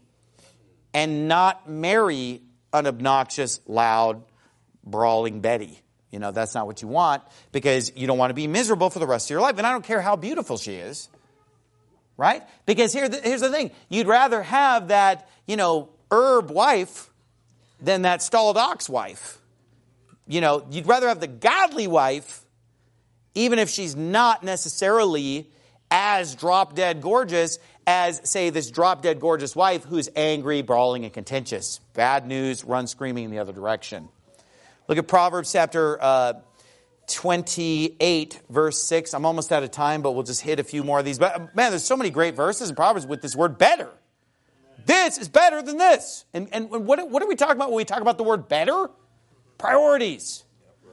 and not marry an obnoxious, loud, brawling Betty. You know, that's not what you want because you don't want to be miserable for the rest of your life. And I don't care how beautiful she is. Right? Because here, here's the thing. You'd rather have that, you know, herb wife than that stalled ox wife. You know, you'd rather have the godly wife, even if she's not necessarily as drop-dead gorgeous as, say, this drop-dead gorgeous wife who's angry, brawling, and contentious. Bad news, run screaming in the other direction. Look at Proverbs chapter uh, twenty-eight, verse six. I'm almost out of time, but we'll just hit a few more of these. But man, there's so many great verses in Proverbs with this word better. This is better than this. And, and what, what are we talking about when we talk about the word better? Priorities.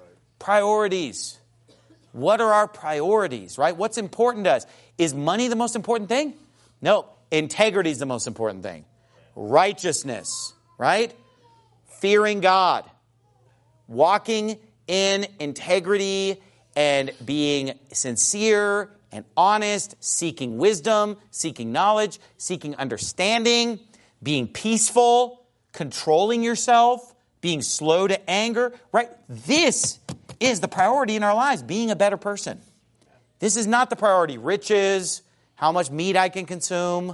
Priorities. What are our priorities, right? What's important to us? Is money the most important thing? No. Integrity is the most important thing. Righteousness, right? Fearing God. Walking in integrity and being sincere and honest, seeking wisdom, seeking knowledge, seeking understanding, being peaceful, controlling yourself, being slow to anger, right? This is the priority in our lives, being a better person. This is not the priority. Riches, how much meat I can consume,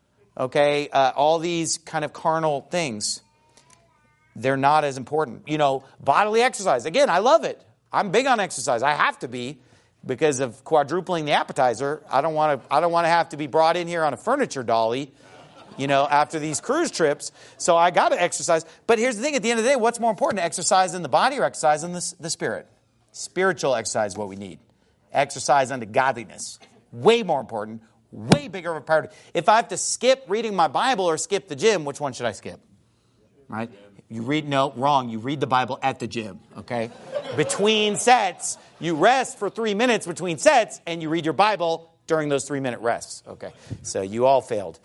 okay, uh, all these kind of carnal things. They're not as important. You know, bodily exercise. Again, I love it. I'm big on exercise. I have to be because of quadrupling the appetizer. I don't want to I don't want to have to be brought in here on a furniture dolly, you know, after these cruise trips. So I got to exercise. But here's the thing. At the end of the day, what's more important? Exercise in the body or exercise in the, the spirit? Spiritual exercise is what we need. Exercise unto godliness. Way more important. Way bigger of a priority. If I have to skip reading my Bible or skip the gym, which one should I skip? Right? You read, no, wrong. You read the Bible at the gym, okay? Between sets, you rest for three minutes between sets, and you read your Bible during those three-minute rests, okay? So you all failed.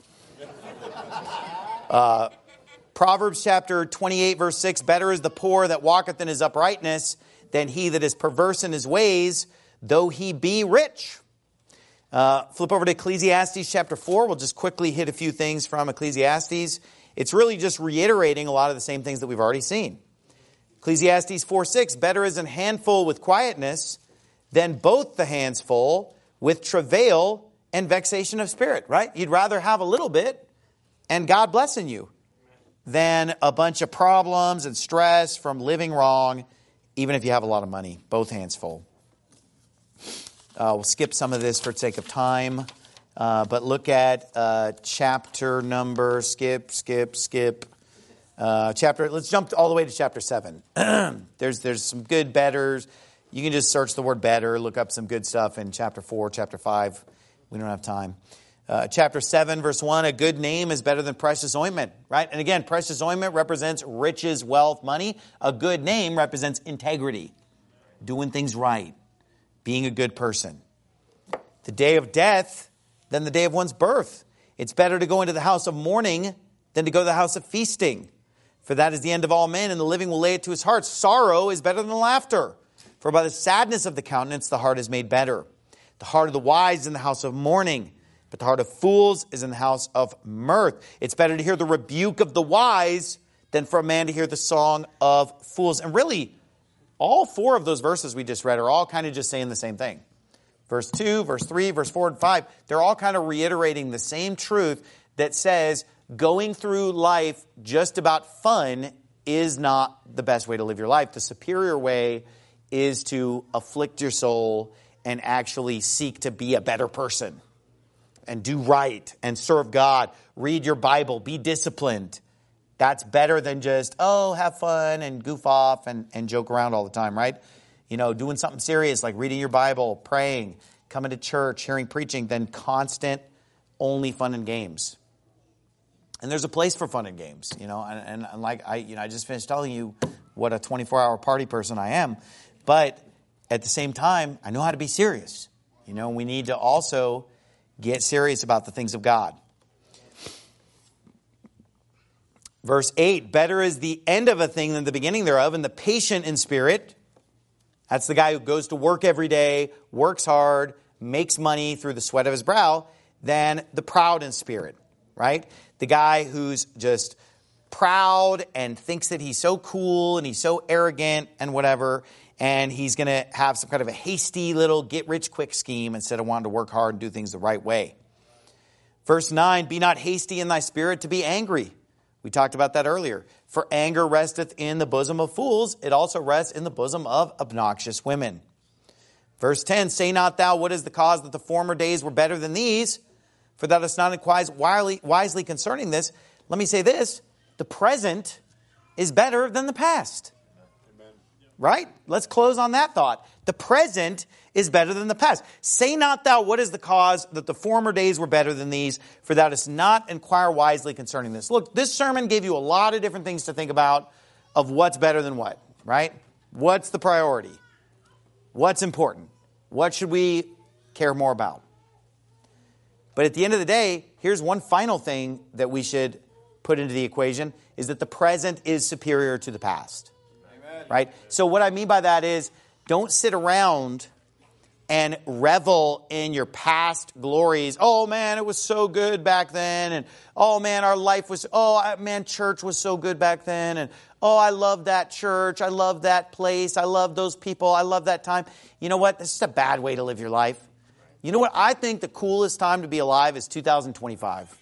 Uh, Proverbs chapter twenty-eight, verse six, better is the poor that walketh in his uprightness than he that is perverse in his ways, though he be rich. Uh, flip over to Ecclesiastes chapter four. We'll just quickly hit a few things from Ecclesiastes. It's really just reiterating a lot of the same things that we've already seen. Ecclesiastes four six, better is an handful with quietness than both the hands full with travail and vexation of spirit, right? You'd rather have a little bit and God blessing you than a bunch of problems and stress from living wrong, even if you have a lot of money, both hands full. Uh, we'll skip some of this for the sake of time. Uh, but look at uh, chapter number, skip, skip, skip. Uh, chapter. Let's jump all the way to chapter seven. there's there's some good betters. You can just search the word better, look up some good stuff in chapter four, chapter five. We don't have time. Uh, chapter seven, verse one, a good name is better than precious ointment, right? And again, precious ointment represents riches, wealth, money. A good name represents integrity, doing things right, being a good person. The day of death than the day of one's birth. It's better to go into the house of mourning than to go to the house of feasting. For that is the end of all men, and the living will lay it to his heart. Sorrow is better than laughter. For by the sadness of the countenance, the heart is made better. The heart of the wise is in the house of mourning, but the heart of fools is in the house of mirth. It's better to hear the rebuke of the wise than for a man to hear the song of fools. And really, all four of those verses we just read are all kind of just saying the same thing. Verse two, verse three, verse four, and five, they're all kind of reiterating the same truth that says going through life just about fun is not the best way to live your life. The superior way is to afflict your soul and actually seek to be a better person and do right and serve God. Read your Bible. Be disciplined. That's better than just, oh, have fun and goof off and, and joke around all the time, right? You know, doing something serious like reading your Bible, praying, coming to church, hearing preaching, than constant only fun and games. And there's a place for fun and games, you know, and, and like I, you know, I just finished telling you what a twenty-four hour party person I am. But at the same time, I know how to be serious. You know, we need to also get serious about the things of God. Verse eight, better is the end of a thing than the beginning thereof, and the patient in spirit. That's the guy who goes to work every day, works hard, makes money through the sweat of his brow, than the proud in spirit, right? The guy who's just proud and thinks that he's so cool and he's so arrogant and whatever, and he's going to have some kind of a hasty little get-rich-quick scheme instead of wanting to work hard and do things the right way. Verse nine, be not hasty in thy spirit to be angry. We talked about that earlier. For anger resteth in the bosom of fools. It also rests in the bosom of obnoxious women. Verse ten, say not thou, what is the cause that the former days were better than these? For thou dost not inquire wisely concerning this. Let me say this. The present is better than the past. Amen. Right? Let's close on that thought. The present is better than the past. Say not thou, what is the cause that the former days were better than these? For thou dost not inquire wisely concerning this. Look, this sermon gave you a lot of different things to think about of what's better than what, right? What's the priority? What's important? What should we care more about? But at the end of the day, here's one final thing that we should put into the equation, is that the present is superior to the past. Amen. Right? So what I mean by that is, don't sit around and revel in your past glories. Oh man, it was so good back then. And oh man, our life was, oh man, church was so good back then. And oh, I love that church. I love that place. I love those people. I love that time. You know what? This is a bad way to live your life. You know what? I think the coolest time to be alive is two thousand twenty-five.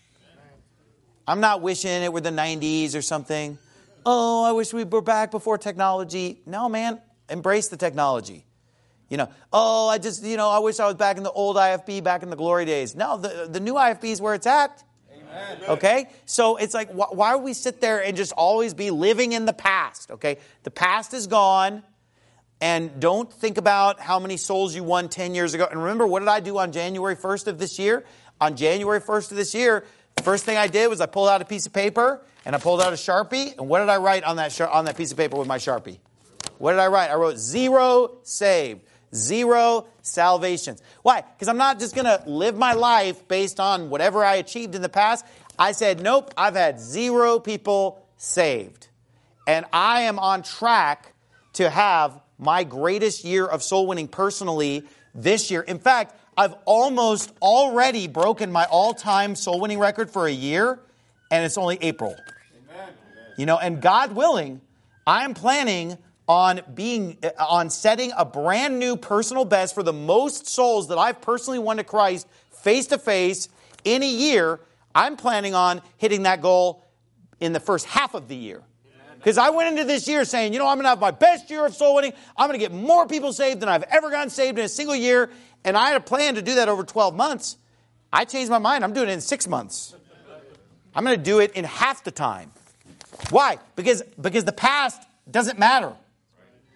I'm not wishing it were the nineties or something. Oh, I wish we were back before technology. No, man. Embrace the technology. You know, oh, I just, you know, I wish I was back in the old I F B, back in the glory days. No, the, the new I F B is where it's at. Amen. Okay? So it's like, wh- why would we sit there and just always be living in the past? Okay? The past is gone. And don't think about how many souls you won ten years ago. And remember, what did I do on January first of this year? On January first of this year, the first thing I did was I pulled out a piece of paper and I pulled out a Sharpie. And what did I write on that on that piece of paper with my Sharpie? What did I write? I wrote zero saved, zero salvations. Why? Because I'm not just going to live my life based on whatever I achieved in the past. I said, nope, I've had zero people saved. And I am on track to have my greatest year of soul winning personally this year. In fact, I've almost already broken my all-time soul winning record for a year, and it's only April. Amen. You know, and God willing, I'm planning on being on setting a brand new personal best for the most souls that I've personally won to Christ face to face in a year. I'm planning on hitting that goal in the first half of the year. Because I went into this year saying, you know, I'm going to have my best year of soul winning. I'm going to get more people saved than I've ever gotten saved in a single year. And I had a plan to do that over twelve months. I changed my mind. I'm doing it in six months. I'm going to do it in half the time. Why? Because, because the past doesn't matter.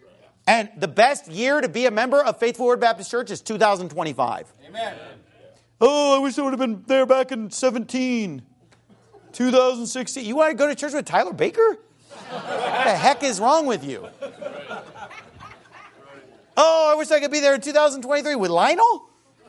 And the best year to be a member of Faithful Word Baptist Church is two thousand twenty-five. Amen. Oh, I wish I would have been there back in seventeen, two thousand sixteen. You want to go to church with Tyler Baker? What the heck is wrong with you? Oh, I wish I could be there in two thousand twenty-three with Lionel.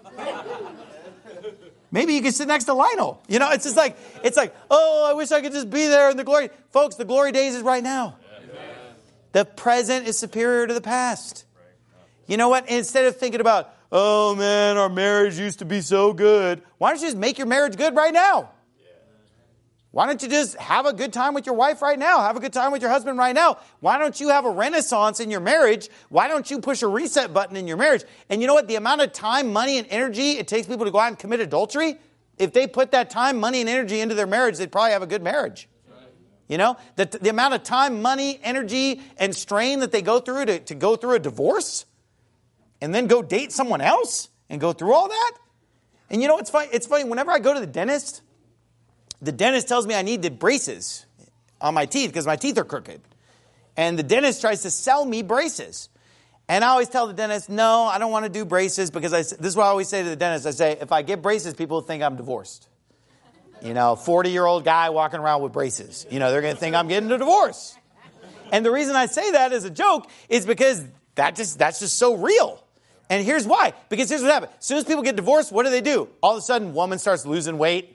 Maybe you can sit next to Lionel. You know, it's just like, it's like, oh, I wish I could just be there in the glory. Folks, the glory days is right now. Amen. The present is superior to the past. You know what? Instead of thinking about, oh man, our marriage used to be so good. Why don't you just make your marriage good right now? Why don't you just have a good time with your wife right now? Have a good time with your husband right now. Why don't you have a renaissance in your marriage? Why don't you push a reset button in your marriage? And you know what? The amount of time, money, and energy it takes people to go out and commit adultery, if they put that time, money, and energy into their marriage, they'd probably have a good marriage. You know, the, the amount of time, money, energy, and strain that they go through to, to go through a divorce and then go date someone else and go through all that. And you know what's funny? It's funny, whenever I go to the dentist, the dentist tells me I need the braces on my teeth because my teeth are crooked. And the dentist tries to sell me braces. And I always tell the dentist, no, I don't want to do braces because I, this is what I always say to the dentist. I say, if I get braces, people think I'm divorced. You know, forty-year-old guy walking around with braces. You know, they're going to think I'm getting a divorce. And the reason I say that as a joke is because that just that's just so real. And here's why. Because here's what happens. As soon as people get divorced, what do they do? All of a sudden, woman starts losing weight.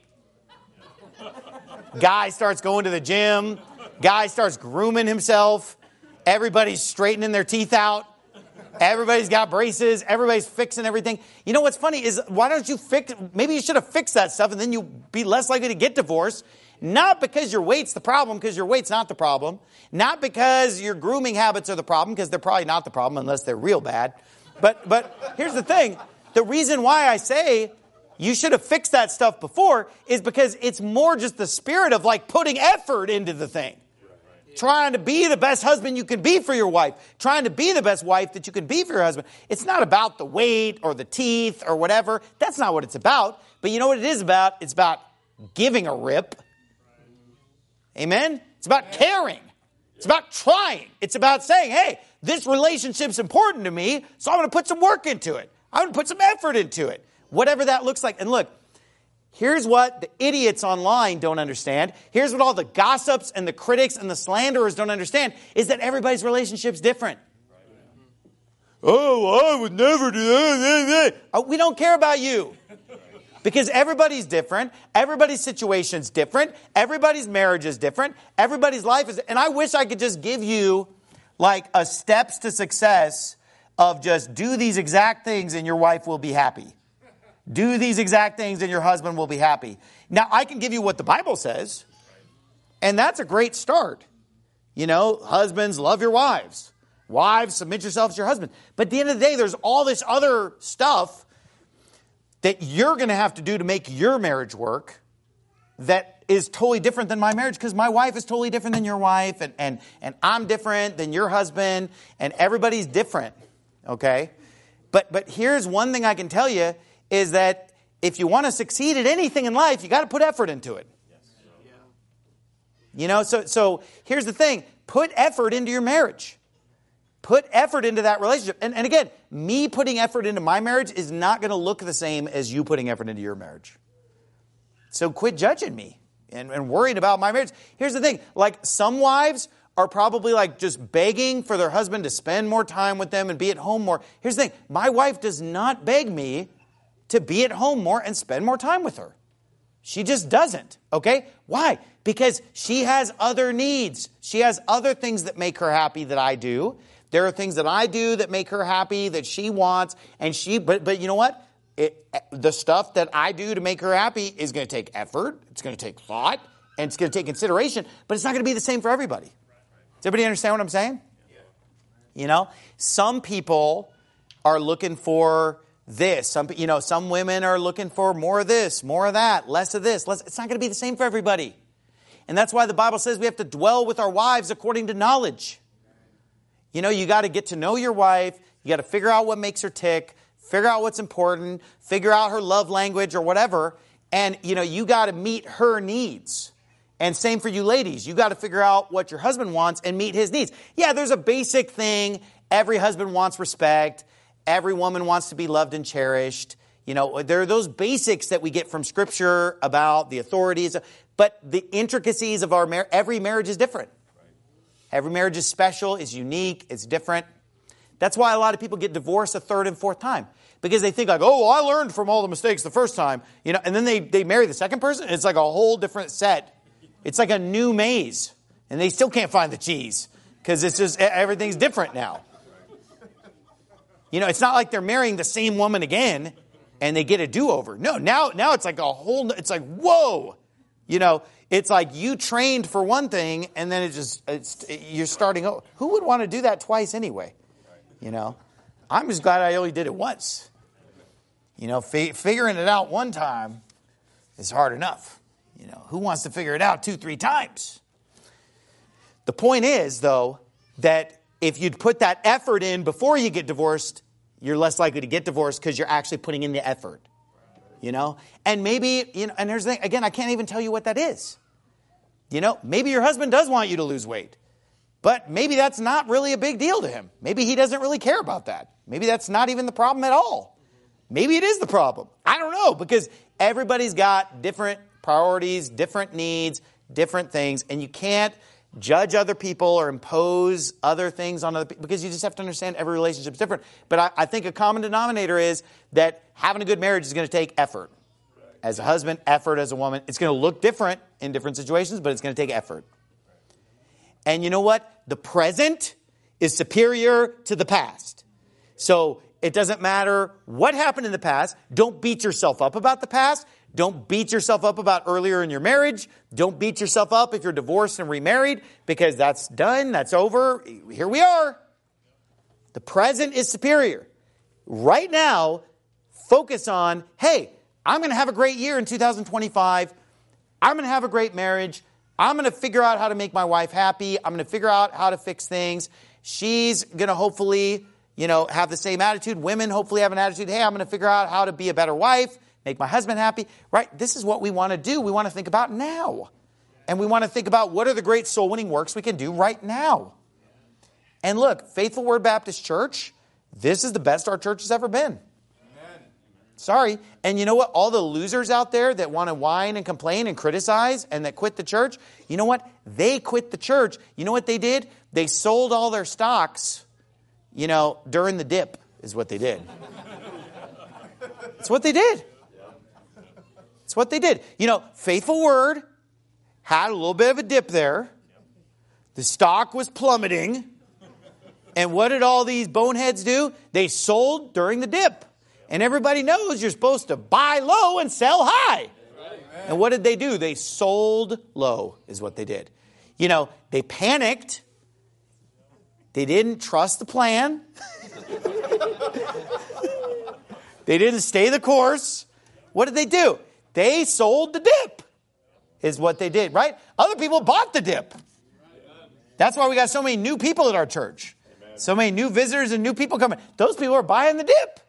Guy starts going to the gym. Guy starts grooming himself. Everybody's straightening their teeth out. Everybody's got braces. Everybody's fixing everything. You know what's funny is why don't you fix, maybe you should have fixed that stuff and then you'd be less likely to get divorced. Not because your weight's the problem, because your weight's not the problem. Not because your grooming habits are the problem, because they're probably not the problem unless they're real bad. But, but here's the thing. The reason why I say you should have fixed that stuff before is because it's more just the spirit of like putting effort into the thing. Trying to be the best husband you can be for your wife. Trying to be the best wife that you can be for your husband. It's not about the weight or the teeth or whatever. That's not what it's about. But you know what it is about? It's about giving a rip. Amen? It's about caring. It's about trying. It's about saying, hey, this relationship's important to me, so I'm going to put some work into it. I'm going to put some effort into it. Whatever that looks like. And look, here's what the idiots online don't understand. Here's what all the gossips and the critics and the slanderers don't understand, is that everybody's relationship's different. Oh, I would never do that. We don't care about you. Because everybody's different. Everybody's situation's different. Everybody's marriage is different. Everybody's life is... And I wish I could just give you like a steps to success of just do these exact things and your wife will be happy. Do these exact things and your husband will be happy. Now, I can give you what the Bible says, and that's a great start. You know, husbands, love your wives. Wives, submit yourselves to your husband. But at the end of the day, there's all this other stuff that you're going to have to do to make your marriage work that is totally different than my marriage, because my wife is totally different than your wife, and, and, and I'm different than your husband, and everybody's different, okay? But, but here's one thing I can tell you, is that if you want to succeed at anything in life, you got to put effort into it. You know, so so here's the thing. Put effort into your marriage. Put effort into that relationship. And, and again, me putting effort into my marriage is not going to look the same as you putting effort into your marriage. So quit judging me and, and worrying about my marriage. Here's the thing. Like some wives are probably like just begging for their husband to spend more time with them and be at home more. Here's the thing. My wife does not beg me to be at home more and spend more time with her. She just doesn't, okay? Why? Because she has other needs. She has other things that make her happy that I do. There are things that I do that make her happy, that she wants, and she, but, but you know what? It, the stuff that I do to make her happy is going to take effort, it's going to take thought, and it's going to take consideration, but it's not going to be the same for everybody. Does everybody understand what I'm saying? You know, some people are looking for this. Some, you know, some women are looking for more of this, more of that, less of this. Less. It's not going to be the same for everybody. And that's why the Bible says we have to dwell with our wives according to knowledge. You know, you got to get to know your wife. You got to figure out what makes her tick, figure out what's important, figure out her love language or whatever. And, you know, you got to meet her needs. And same for you ladies. You got to figure out what your husband wants and meet his needs. Yeah, there's a basic thing. Every husband wants respect. Every woman wants to be loved and cherished. You know, there are those basics that we get from Scripture about the authorities, but the intricacies of our mar- every marriage is different. Every marriage is special, is unique, it's different. That's why a lot of people get divorced a third and fourth time. Because they think like, oh, I learned from all the mistakes the first time. You know, and then they, they marry the second person, and it's like a whole different set. It's like a new maze. And they still can't find the cheese. Because it's just, everything's different now. You know, it's not like they're marrying the same woman again and they get a do-over. No, now, now it's like a whole, it's like, whoa. You know, it's like you trained for one thing and then it just, it's, you're starting over. Who would want to do that twice anyway? You know, I'm just glad I only did it once. You know, fi- figuring it out one time is hard enough. You know, who wants to figure it out two, three times? The point is, though, that if you'd put that effort in before you get divorced, you're less likely to get divorced because you're actually putting in the effort. You know? And maybe, you know, and here's the thing, again, I can't even tell you what that is. You know, maybe your husband does want you to lose weight. But maybe that's not really a big deal to him. Maybe he doesn't really care about that. Maybe that's not even the problem at all. Maybe it is the problem. I don't know, because everybody's got different priorities, different needs, different things, and you can't judge other people or impose other things on other people, because you just have to understand every relationship is different. But I, I think a common denominator is that having a good marriage is going to take effort. As a husband, effort as a woman. It's going to look different in different situations, but it's going to take effort. And you know what? The present is superior to the past. So it doesn't matter what happened in the past. Don't beat yourself up about the past. Don't beat yourself up about earlier in your marriage. Don't beat yourself up if you're divorced and remarried, because that's done. That's over. Here we are. The present is superior. Right now, focus on, hey, I'm going to have a great year in two thousand twenty-five. I'm going to have a great marriage. I'm going to figure out how to make my wife happy. I'm going to figure out how to fix things. She's going to hopefully, you know, have the same attitude. Women hopefully have an attitude, hey, I'm going to figure out how to be a better wife, make my husband happy, right? This is what we want to do. We want to think about now. And we want to think about what are the great soul-winning works we can do right now. And look, Faithful Word Baptist Church, this is the best our church has ever been. Sorry. And you know what? All the losers out there that want to whine and complain and criticize and that quit the church, you know what? They quit the church. You know what they did? They sold all their stocks, you know, during the dip is what they did. It's what they did. It's what they did. You know, Faithful Word had a little bit of a dip there. The stock was plummeting. And what did all these boneheads do? They sold during the dip. And everybody knows you're supposed to buy low and sell high. Amen. And what did they do? They sold low is what they did. You know, they panicked. They didn't trust the plan. They didn't stay the course. What did they do? They sold the dip is what they did, right? Other people bought the dip. That's why we got so many new people at our church. So many new visitors and new people coming. Those people are buying the dip.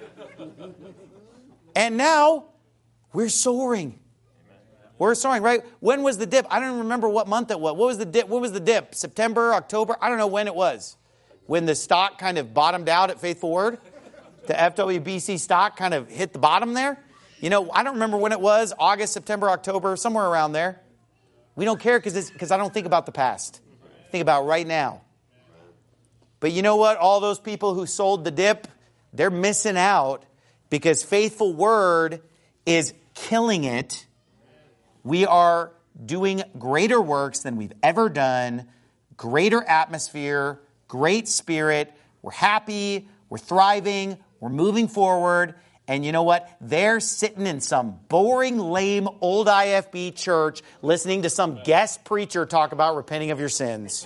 And now we're soaring. We're soaring, right? When was the dip? I don't remember what month it was. What was the dip? When was the dip? September, October? I don't know when it was. When the stock kind of bottomed out at Faithful Word. The F W B C stock kind of hit the bottom there. You know, I don't remember when it was. August, September, October, somewhere around there. We don't care because because I don't think about the past. I think about right now. But you know what? All those people who sold the dip, they're missing out because Faithful Word is killing it. We are doing greater works than we've ever done, greater atmosphere, great spirit. We're happy, we're thriving, we're moving forward. And you know what? They're sitting in some boring, lame, old I F B church listening to some guest preacher talk about repenting of your sins.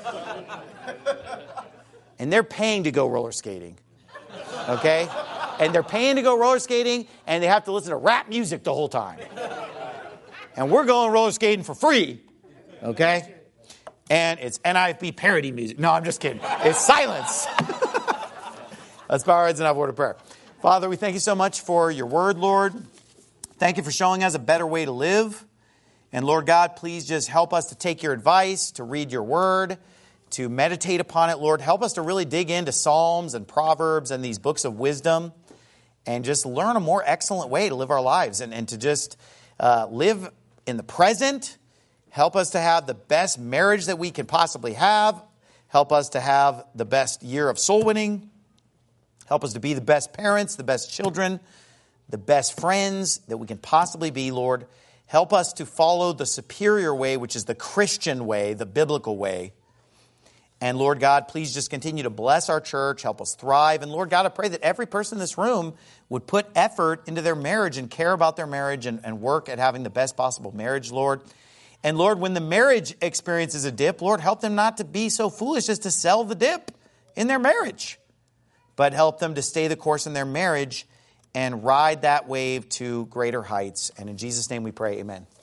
And they're paying to go roller skating. Okay? And they're paying to go roller skating, and they have to listen to rap music the whole time. And we're going roller skating for free. Okay? And it's N I F B parody music. No, I'm just kidding. It's silence. Let's bow our heads and have a word of prayer. Father, we thank you so much for your word, Lord. Thank you for showing us a better way to live. And Lord God, please just help us to take your advice, to read your word, to meditate upon it, Lord. Help us to really dig into Psalms and Proverbs and these books of wisdom and just learn a more excellent way to live our lives and, and to just uh, live in the present. Help us to have the best marriage that we can possibly have. Help us to have the best year of soul winning. Help us to be the best parents, the best children, the best friends that we can possibly be, Lord. Help us to follow the superior way, which is the Christian way, the biblical way. And Lord God, please just continue to bless our church, help us thrive. And Lord God, I pray that every person in this room would put effort into their marriage and care about their marriage and, and work at having the best possible marriage, Lord. And Lord, when the marriage experiences a dip, Lord, help them not to be so foolish as to sell the dip in their marriage, but help them to stay the course in their marriage and ride that wave to greater heights. And in Jesus' name we pray, amen.